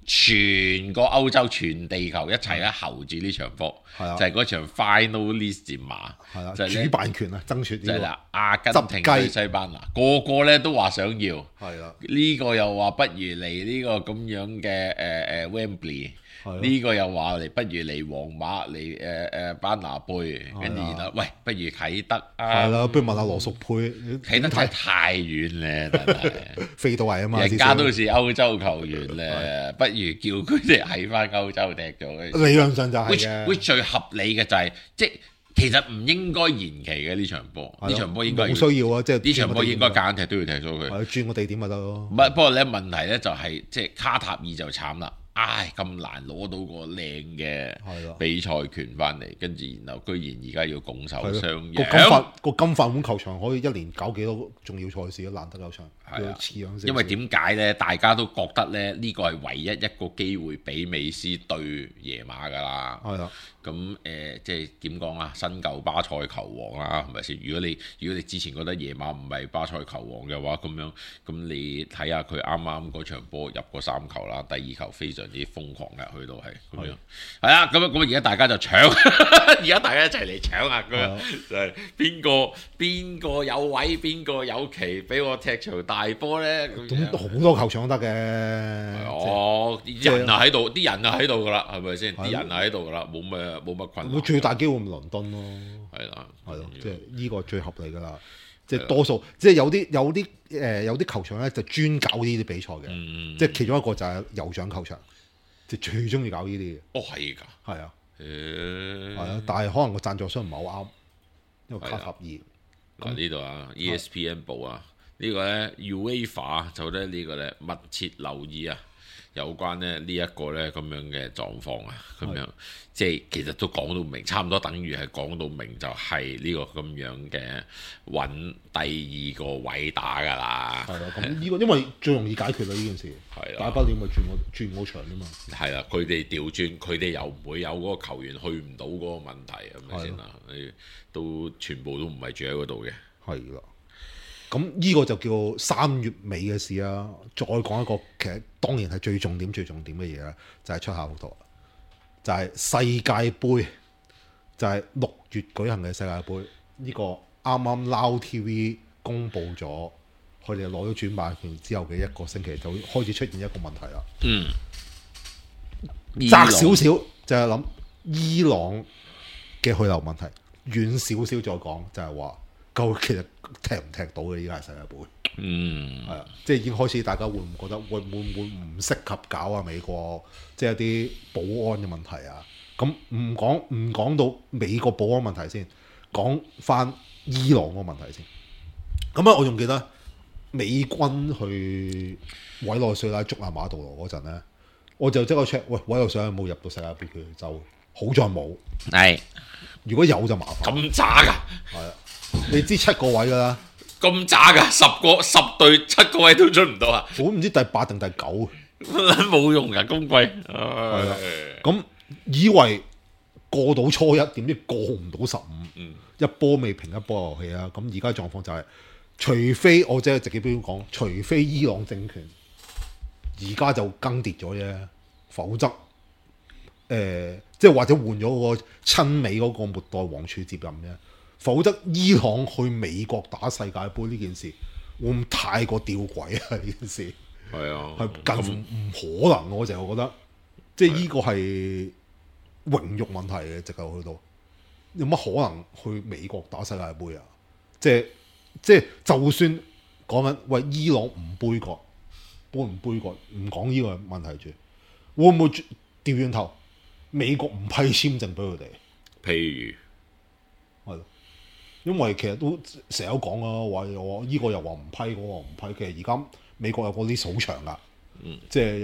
全個歐洲、全地球一齊咧候住呢場波， 係啊就係嗰場 finalissima， 係啦， 就係呢主辦權啊，爭取呢就係啦，阿根廷對執雞西班牙，個個咧都話想要， 個係啦， 呢個又話不如嚟呢個咁樣嘅Wembley。 係咯呢個又話嚟，不如嚟皇馬嚟班拿貝，跟住然後喂，不如啟德啊， 係啦，不如問下羅淑佩， 啟德太遠咧，真係飛到嚟啊嘛， 人家都是歐洲球員咧，不如叫佢哋喺翻歐洲踢咗。 理論上就係嘅， 會最合理嘅就係即係其實唔應該延期嘅呢場波，呢場波應該冇需要啊，即係呢場波應該夾硬踢都要踢咗佢。 係轉個地點咪得咯。 唔係，不過咧問題咧就係即係卡塔爾就慘啦。唉，咁難攞到個靚嘅比賽權翻嚟，跟住然後居然而家要拱手相讓。 個金飯碗球場可以一年搞幾多重要賽事都難得有場， 係啊， 似樣先。 因為點解呢？大家都覺得咧呢個係唯一一個機會俾美斯對耶馬㗎啦。 係啦。 咁即係點講啊？新舊巴塞球王啦，係咪先？如果你之前覺得耶馬唔係巴塞球王嘅話，咁你睇下佢啱啱嗰場波入過3球啦，第2球非常之瘋狂嘅，去到係咁樣。係啊，咁而家大家就搶，而家大家一齊嚟搶啊！咁樣就係邊個有位，邊個有期，俾我踢場大波咧？ 咁好多球場都得嘅。 哦，人啊喺度，啲人啊喺度㗎啦，係咪先？啲人啊喺度㗎啦，冇乜困難。 最大機會咪倫敦咯， 係啦， 係咯，即係呢個最合理㗎啦。即係多數，即係有啲球場咧就專搞呢啲比賽嘅，即係其中一個就係酋長球場，即係最中意搞呢啲嘅。 哦，係㗎， 係啊，係啊，但係可能個贊助商唔係好啱，因為卡塔爾。 呢度啊 ，ESPN 報啊，呢個咧 UEFA 就咧呢個咧密切留意啊。有關咧呢一個咧咁樣嘅狀況啊，咁樣即係其實都講到明，差唔多等於係講到明就係呢個咁樣嘅揾第2個位打㗎啦。 係啦，咁呢個因為最容易解決啦呢件事。係啦，大不了咪轉個場啫嘛。係啦，佢哋調轉，佢哋又唔會有嗰個球員去唔到嗰個問題，係咪先啊？都全部都唔係住喺嗰度嘅。係啦。 咁呢個就叫3月尾嘅事啦。再講一個，其實當然係最重點嘅嘢啦，就係出下幅圖，就係世界盃，就係6月舉行嘅世界盃。呢個啱啱 Now TV 公布咗，佢哋攞咗轉辦權之後嘅1個星期，就開始出現一個問題啦。窄少少就係諗伊朗嘅去留問題，遠少少再講就係話，其實踢唔踢到嘅依家係世界盃，係啊，即係已經開始，大家會唔覺得會唔適合搞啊？美國即係一啲保安嘅問題啊，咁唔講到美國保安問題先，講翻伊朗個問題先。咁啊，我仲記得美軍去委內瑞拉捉阿馬杜羅嗰陣咧，我就即刻 check，喂，委內瑞拉有冇入到世界盃決賽周？好在冇。係，如果有就麻煩。咁渣㗎？係啊。你知7個位㗎啦，咁渣㗎，10隊7個位都出唔到啊！我唔知第8定第9，冇用㗎，咁貴。係啦，咁以為過到初1，點知過唔到15，一波未平一波遊戲啊！咁而家狀況就係，除非我即係直接標講，除非伊朗政權而家就更迭咗啫，否則即係或者換咗個親美嗰個末代王儲接任啫。否則伊朗去美國打世界盃呢件事，會唔會太過吊詭啊？呢件事係啊，係近唔可能。我成日覺得，即係呢個係榮辱問題嘅，直頭去到有乜可能去美國打世界盃啊？即係就算講緊喂伊朗唔杯葛，杯唔杯葛唔講呢個問題住，會唔會調轉頭美國唔批簽證俾佢哋？譬如係咯。因為其實都成日都講啊，話依個又話唔批，嗰個唔批。其實而家美國有嗰啲數場噶，即係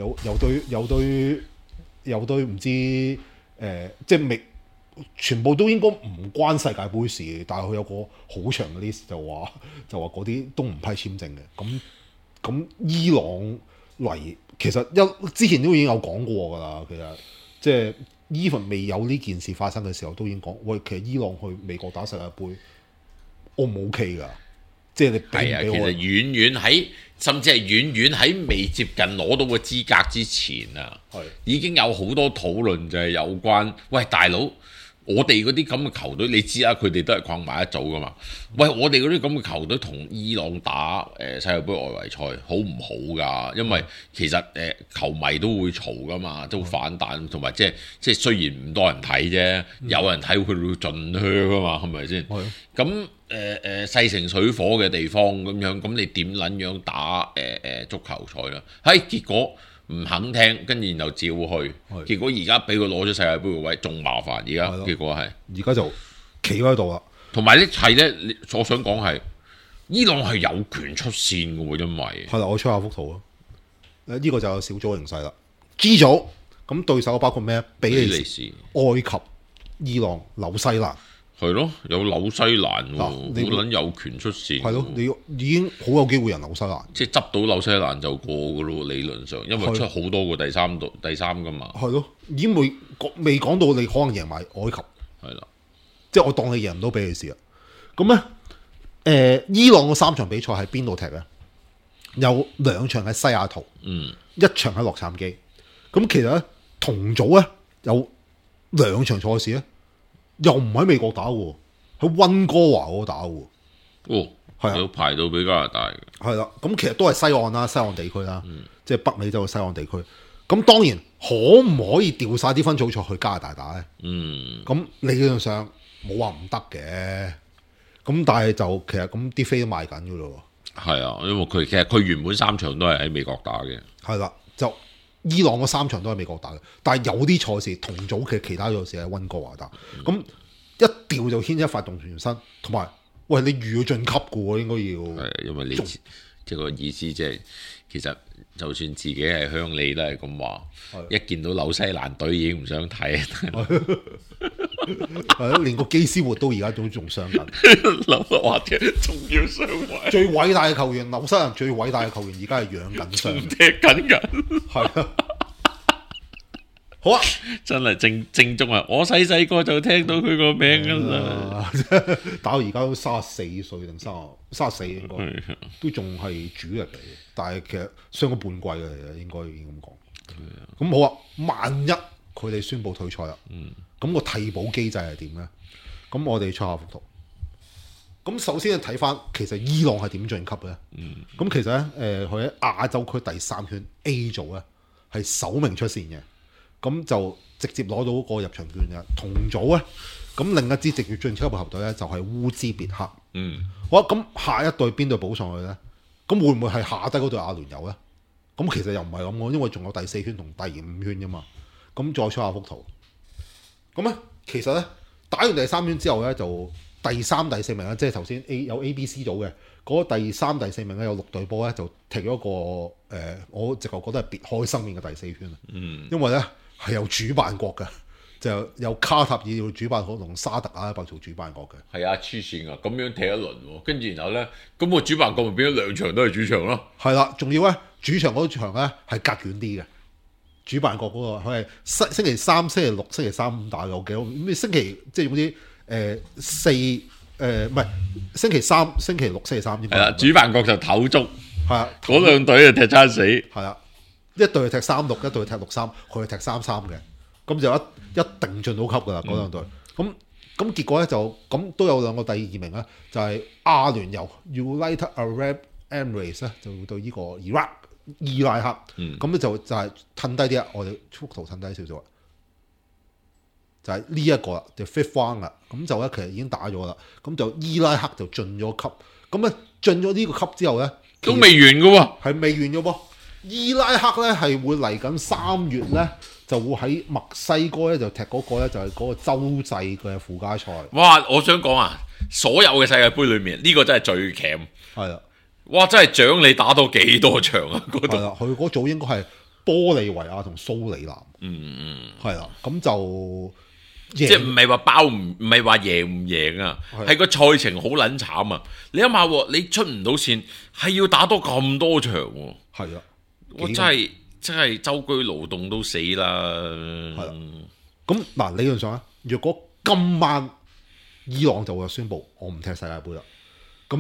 有堆唔知即係全部都應該唔關世界盃事嘅，但係佢有個好長嘅 list 就話嗰啲都唔批簽證嘅。咁伊朗嚟其實之前都已經有講過㗎啦。其實即係 even 未有呢件事發生嘅時候，都已經講喂，其實伊朗去美國打世界盃。O 唔 OK 㗎？ 即係你係啊，其實俾唔俾我？ 遠遠喺，甚至係遠遠喺未接近攞到個資格之前啊， 係已經有好多討論就係有關，喂大佬，我哋嗰啲咁嘅球隊，你知啊，佢哋都係框埋一組噶嘛。喂，我哋嗰啲咁嘅球隊同伊朗打世界盃外圍賽好唔好㗎？因為其實球迷都會嘈㗎嘛，都反彈，同埋即係雖然唔多人睇啫，有人睇佢會盡靴㗎嘛，係咪先？ 係啊咁勢成水火嘅地方咁樣，咁你點撚樣打足球賽啦？結果唔肯聽，跟住然後照去，結果而家俾佢攞咗世界盃個位，仲麻煩。而家結果係而家就企喺度啦。 同埋咧係咧，我想講係伊朗係有權出線嘅喎，因為係啦，我出下幅圖啊。呢個就有小組形勢啦。G 組咁對手包括咩？比利時、埃及、伊朗、紐西蘭。 係咯，有紐西蘭喎，好你撚有權出線。 係咯，你已經好有機會贏紐西蘭。 即係執到紐西蘭就過嘅咯，理論上，因為出好多個第三㗎嘛。 係咯，已經未講到你可能贏埋埃及。 係啦， 即係我當你贏唔到比利時啊。咁咧，伊朗嘅3場比賽喺邊度踢咧？有2場喺西雅圖，一場喺洛杉磯。咁其實咧，同組咧有2場賽事咧，又唔喺美國打喎，喺溫哥華嗰度打喎。 哦， 係啊有排到俾加拿大嘅。 係啦，咁其實都係西岸啦，西岸地區啦，即係北美洲嘅西岸地區。咁當然可唔可以調晒啲分組賽去加拿大打咧？咁理論上冇話唔得嘅。咁但係就其實咁啲飛都賣緊噶咯。 係啊，因為其實佢原本3場都係喺美國打嘅。 係啦，就伊朗嗰3場都喺美國打嘅，但係有啲賽事同組嘅其他賽事喺溫哥華打。咁一調就牽一發動全身，同埋喂你預咗晉級嘅喎，應該要。 係因為你即係個意思即係其實就算自己係鄉里都係咁話，一見到紐西蘭隊已經唔想睇。 係咯，連個基斯活都而家都仲傷緊。 紐華嘅仲要傷位， 最偉大嘅球員，紐西蘭最偉大嘅球員，而家係養緊傷， 踢緊緊。 係啊。好啊， 真係正宗啊！我細個就聽到佢個名㗎啦。 打到而家都34歲定34應該，都仲係主力嚟嘅。但係其實傷咗半季嘅嚟嘅，應該已經咁講。咁好啊，萬一佢哋宣布退賽啦，咁個替補機制係點咧？咁我哋出下幅圖。咁首先睇翻，其實伊朗係點晉級咧？咁其實咧，佢喺亞洲區第3圈 A 組咧，係首名出線嘅。咁就直接攞到個入場券嘅。同組咧，咁另一支直接晉級嘅球隊咧就係烏茲別克。好啊，咁下一隊邊隊補上去咧？咁會唔會係下低嗰隊阿聯酋咧？咁其實又唔係咁嘅，因為仲有第4圈同第5圈啫嘛。咁再出下幅圖。咁咧，其實咧打完第3圈之後咧，就第3、第4名咧，即係頭先有 A、B、C 組嘅嗰個第3、第4名咧，有6隊波咧就踢咗個我直頭覺得係別開生面嘅第4圈啊。因為咧係有主辦國嘅，就有卡塔爾做主辦國同沙特阿拉伯做主辦國嘅。 係啊，黐線啊！咁樣踢一輪喎，跟住然後咧，咁個主辦國咪變咗2場都係主場咯。 係啦，仲要咧主場嗰場咧係隔遠啲嘅。主辦國嗰個佢係星期3、星期6、星期3打嘅，我記得。咁星期即係總之4唔係星期3、星期6、星期3應該。 係啦，主辦國就唞足。 係啊， 嗰2隊就踢餐死。 係啊，一隊踢3-6，一隊踢6-3，佢係踢3-3嘅。咁就一定進到級㗎啦，嗰2隊。咁結果咧就咁都有2個第2名咧，就係阿聯酋 United Arab Emirates 咧，就對呢個伊拉克。咁咧就係褪低啲啊，我哋幅圖褪低少少啊，就係呢一個啦，就 fifth round 啦。咁就咧其實已經打咗啦，咁就伊拉克就進咗級。咁咧進咗呢個級之後咧， 都未完㗎喎， 係未完嘅噃。伊拉克咧係會嚟緊3月咧，就會喺墨西哥咧就踢嗰個咧就係嗰個洲際嘅附加賽。 哇！我想講啊，所有嘅世界盃裏面呢個真係最鉗。 係啦， 哇！真係獎你打到幾多場啊？嗰度係啦，佢嗰組應該係玻利維亞同蘇里南。係啦，咁就即係唔係話包唔係話贏唔贏啊？係個賽程好撚慘啊！你諗下喎，你出唔到線，係要打多咁多場喎。 係啊， 我真係舟車勞頓都死啦。 係啦，咁嗱理論上咧，若果今晚伊朗就會宣布我唔踢世界盃啦，咁咧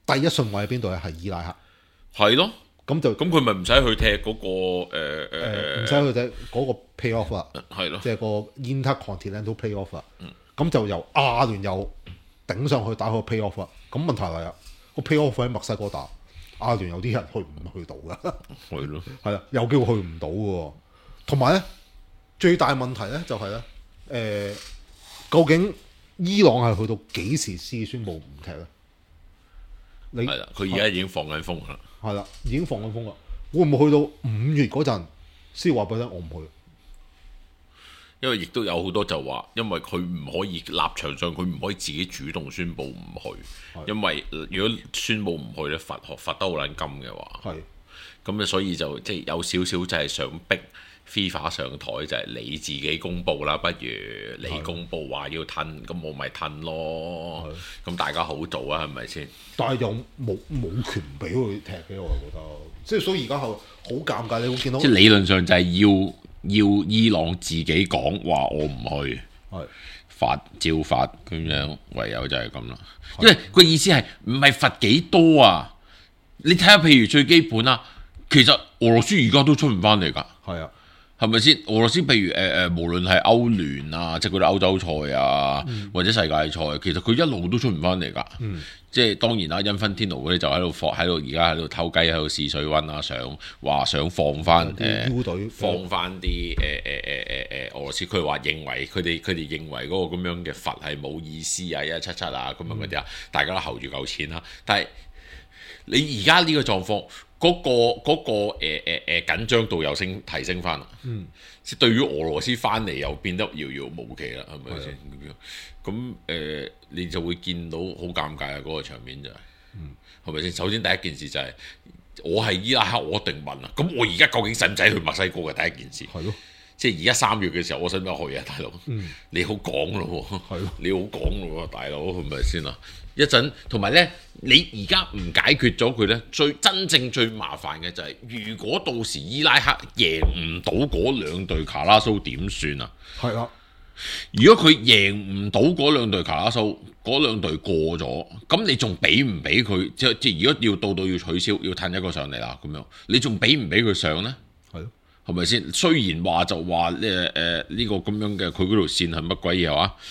第一順位喺邊度咧？係伊拉克， 係咯， 咁就咁佢咪唔使去踢嗰個唔使去睇嗰個 playoff 啦， 係咯， 即係個 Intercontinental playoff 啦。咁就由亞聯又頂上去打個 playoff 啦。咁問題嚟啦，個 playoff 喺墨西哥打，亞聯有啲人去唔去到㗎？ 係咯， 係啦，有機會去唔到嘅。同埋咧，最大問題咧就係咧，究竟伊朗係去到幾時先宣布唔踢咧？你係啦，佢而家已經放緊風啦。 係啦，已經放緊風啦。會唔會去到5月嗰陣先話俾你聽我唔去？ 因為亦都有好多就話，因為佢唔可以立場上佢唔可以自己主動宣布唔去，因為如果宣布唔去咧，罰得好撚金嘅話， 係咁所以就即係有少少就係想逼 FIFA 上台，就係你自己公佈啦，不如你公佈話要褪，咁我咪褪咯，咁大家好做啊，係咪先？ 但係又冇權俾佢踢嘅，我覺得，即係所以而家好尷尬，你會見到即係理論上就係要伊朗自己講話我唔去， 係罰照罰咁樣，唯有就係咁啦。因為個意思係唔係罰幾多啊？你睇下，譬如最基本啦，其實俄羅斯而家都出唔翻嚟㗎。 係啊， 係咪先？俄羅斯譬如無論係歐聯啊，即係嗰啲歐洲賽啊，或者世界賽，其實佢一路都出唔翻嚟㗎。即係當然啦，因芬天奴嗰啲就喺度而家喺度偷雞喺度試水溫啊，想放翻 U 隊放翻啲俄羅斯，佢話認為佢哋認為嗰個咁樣嘅罰係冇意思啊，177啊咁樣嗰啲啊，大家都候住夠錢啦。但係你而家呢個狀況，嗰個緊張度又提升翻啦。即係對於俄羅斯翻嚟又變得遙遙無期啦，係咪先？咁你就會見到好尷尬啊！嗰個場面就係咪先？首先第一件事就係我係伊拉克，我一定問啊。咁我而家究竟使唔使去墨西哥嘅第一件事？ 係咯， 即係而家3月嘅時候，我使唔使去啊，大佬？你好講咯喎， 係咯， 你好講咯喎，大佬係咪先啊？一陣同埋咧，你而家唔解決咗佢咧，真正最麻煩嘅就係，如果到時伊拉克贏唔到嗰2隊卡拉蘇點算啊？ 係啦。 如果佢贏唔到嗰2隊卡拉蘇，嗰2隊過咗，咁你仲俾唔俾佢？即如果要到要取消，要褪一個上嚟啦，咁樣你仲俾唔俾佢上呢？ 係咯， 係咪先？雖然話就話呢個咁樣嘅，佢嗰條線係乜鬼嘢話？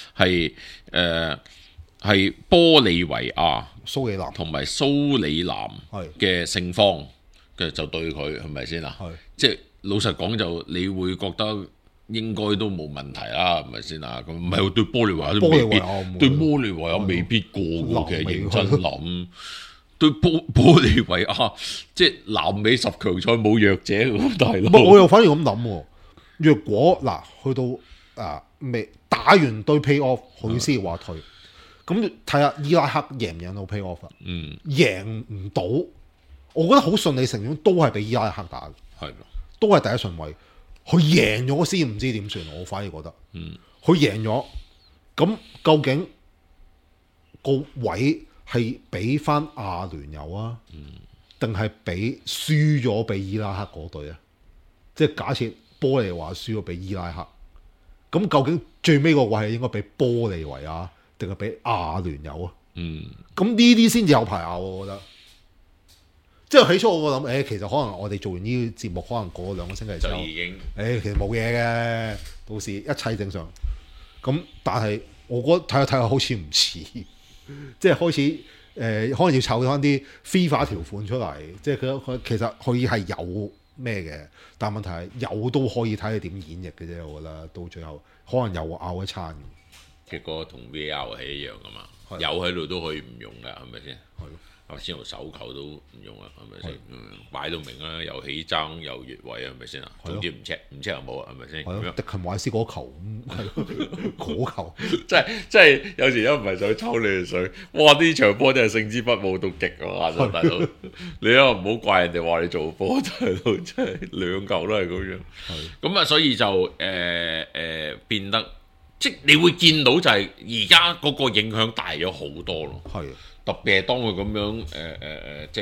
係玻利維亞、 蘇里南同埋蘇里南嘅勝方嘅就對佢係咪先啊？即係老實講就你會覺得。應該都冇問題啦，係咪先啊？咁唔係對玻利維亞都未必，對玻利維亞未必過嘅。其實認真諗，對玻利維亞即係南美10強賽冇弱者喎，大佬。 我又反而咁諗喎。若果嗱去到未打完對 playoff，佢先話退。咁睇下伊拉克贏唔贏到 playoff？贏唔到，我覺得好順理成章都係俾伊拉克打嘅， 係都係第一順位。佢贏咗先唔知點算，我反而覺得，佢贏咗，咁究竟個位係俾翻亞聯有啊，定係俾輸咗俾伊拉克嗰隊啊？即係假設玻利維亞輸咗俾伊拉克，咁究竟最尾個位係應該俾玻利維亞，定係俾亞聯有啊？咁呢啲先至有排拗，我覺得。即係起初我諗，其實可能我哋做完呢個節目，可能過2個星期之後， 就已經， 其實冇嘢嘅，到時一切正常。咁但係我覺得睇下睇下好似唔似，即係開始可能要湊翻啲 FIFA 條款出嚟，即係佢其實佢係有咩嘅，但問題係有都可以睇佢點演繹嘅啫。我覺得到最後可能又拗一餐。 結果同 VAR 係一樣噶嘛，有喺度都可以唔用噶，係咪先？係咯。先用手球都唔用啊，係咪先？擺到明啦，又起爭又越位啊，係咪先啊？總之唔 check 又冇啊，係咪先？ 係咯，迪勤懷斯嗰球嗰球， 即係有時都唔係想抽你哋水，哇！呢場波真係勝之不武到極啊，大佬！你又唔好怪人哋話你做波，大佬真係2球都係咁樣。咁啊，所以就變得即係你會見到就係而家嗰個影響大咗好多咯。係。特別係當佢咁樣即係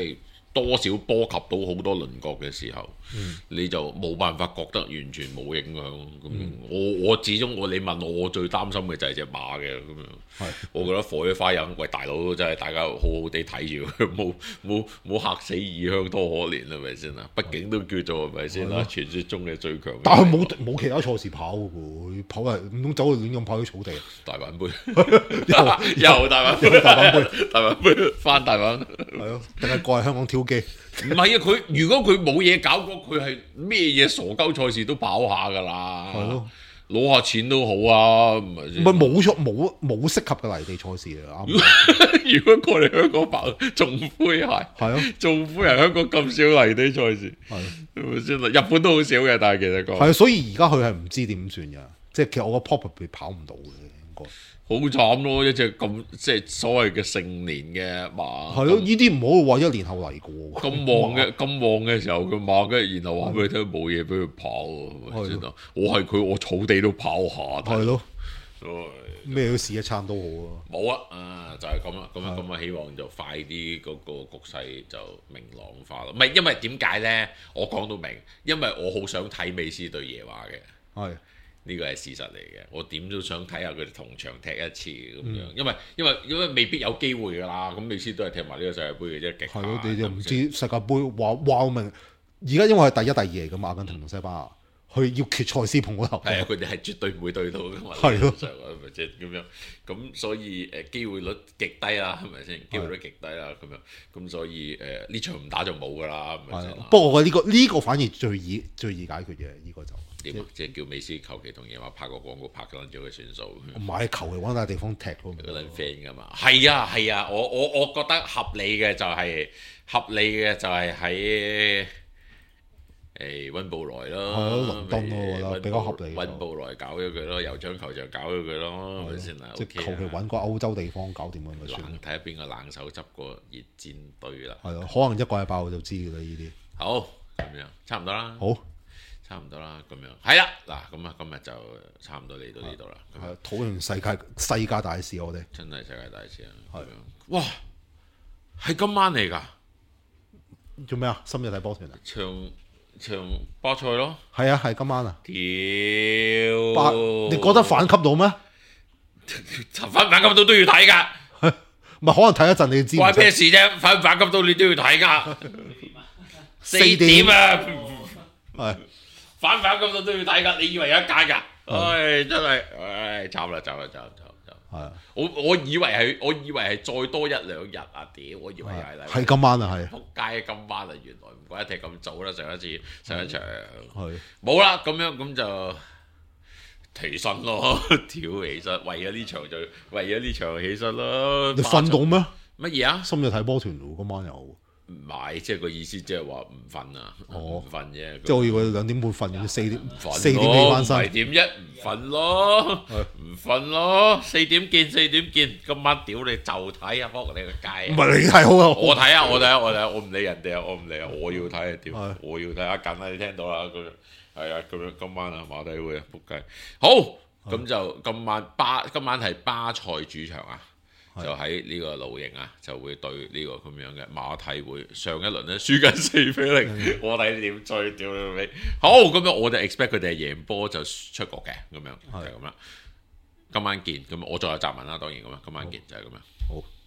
多少波及到好多鄰國嘅時候，你就冇辦法覺得完全冇影響。咁、我始終你問我最擔心嘅就係隻馬嘅咁樣。我覺得火野花人，喂大佬真係大家好好地睇住佢，冇嚇死異鄉多可憐係咪先啊？畢竟都叫做係咪先啦？傳説中嘅最強。 但係冇其他賽事跑嘅喎，佢跑係唔通走去亂咁跑啲草地？ 大阪杯又大阪杯，大阪杯翻大阪。 係咯，定係過嚟香港挑機？ 唔係啊！佢如果佢冇嘢搞過，佢係咩嘢傻鳩賽事都跑下㗎啦。 係咯， 攞下錢都好啊，唔係先。 唔係冇適合嘅泥地賽事啊！ 如果過嚟香港跑仲灰鞋， 係咯， 仲灰人香港咁少泥地賽事，係咪先啊？日本都好少嘅，但係其實講係啊，所以而家佢係唔知點算㗎，即係其實我個 probably 跑唔到嘅應該。 好慘咯！一隻咁即係所謂嘅成年嘅馬， 係咯，呢啲唔好話一年後嚟過。 咁旺嘅時候，佢馬跟住然後話俾佢聽冇嘢俾佢跑喎，係咪先啊？我係佢，我草地都跑下。 係咯，咩都試一餐都好啊。 冇啊，就係咁啦，咁啊，希望就快啲嗰個局勢就明朗化咯。唔係因為點解咧？我講到明，因為我好想睇美斯對耶華嘅。 係。 呢個係事實嚟嘅，我點都想睇下佢哋同場踢一次咁樣，因為未必有機會㗎啦。咁美斯都係踢埋呢個世界盃嘅啫，極限。係咯， 你又唔知世界盃話明，而家因為係第一、第二嚟㗎嘛，阿根廷同西班牙，佢要決賽先碰嗰頭。係啊，佢哋係絕對唔會對到㗎嘛。 係咯， 係咪先咁樣？咁所以機會率極低啦，係咪先？機會率極低啦，咁樣咁所以呢場唔打就冇㗎啦，係咪先？ 不過我覺得呢個反而最易解決嘅，呢個就。 即係叫美斯求其同嘢話拍個廣告拍緊咗佢算數， 唔係求其揾笪地方踢咯， 嗰陣 friend 噶嘛。係啊，我覺得合理嘅就係喺溫布萊咯， 倫敦咯，我覺得比較合理。 溫布萊搞咗佢咯，油漿球就搞咗佢咯，係咪先啊？ 即係求其揾個歐洲地方搞掂佢咪算。 睇下邊個冷手執個熱戰隊啦。 係咯，可能一個禮拜我就知㗎啦，呢啲。 好，咁樣差唔多啦。 好。 差唔多啦，咁樣係啦，嗱咁啊，今日就差唔多嚟到呢度啦。 係討論世界大事，我哋真係世界大事啊！係啊，哇，係今晚嚟㗎？ 做咩啊？深夜睇波團啊？ 場巴塞咯。 係啊，係今晚啊！ 屌， 你覺得反級到咩？ 反級到都要睇㗎。 唔係可能睇一陣你知。 關咩事啫？反級到你都要睇㗎。4點啊！ 係。 反咁多都要睇㗎，你以為有一間㗎？唉，真係，唉，慘啦！係啊，我以為係再多一兩日啊！屌，我以為係今晚啊，係。 仆街今晚啊，原來唔怪得踢咁早啦，上一場係冇啦，咁樣咁就起身咯，跳起身，為咗呢場起身咯。 你瞓到咩？ 乜嘢啊？ 深夜睇波團喎，今晚有。 唔係，即係個意思，即係話唔瞓啊，唔瞓啫。 即係我以為2點半瞓，4點起翻身。 係點一唔瞓咯，唔瞓咯，4點見，今晚屌你就睇啊！仆你個街。唔係你睇好啊！ 我睇啊！我唔理人哋啊！我要睇啊！屌，我要睇啊！緊啊！你聽到啦？咁樣係啊！咁樣今晚啊馬體會啊仆街。好，咁就今晚係巴塞主場啊！就喺呢個露營啊，就會對呢個咁樣嘅馬體會。上一輪咧輸緊4-0，我睇點追屌你尾。好，咁樣我哋 expect 佢哋係贏波就出局嘅，咁樣就係咁啦。今晚見，咁我再有集文啦，當然咁樣。今晚見就係咁樣。 好。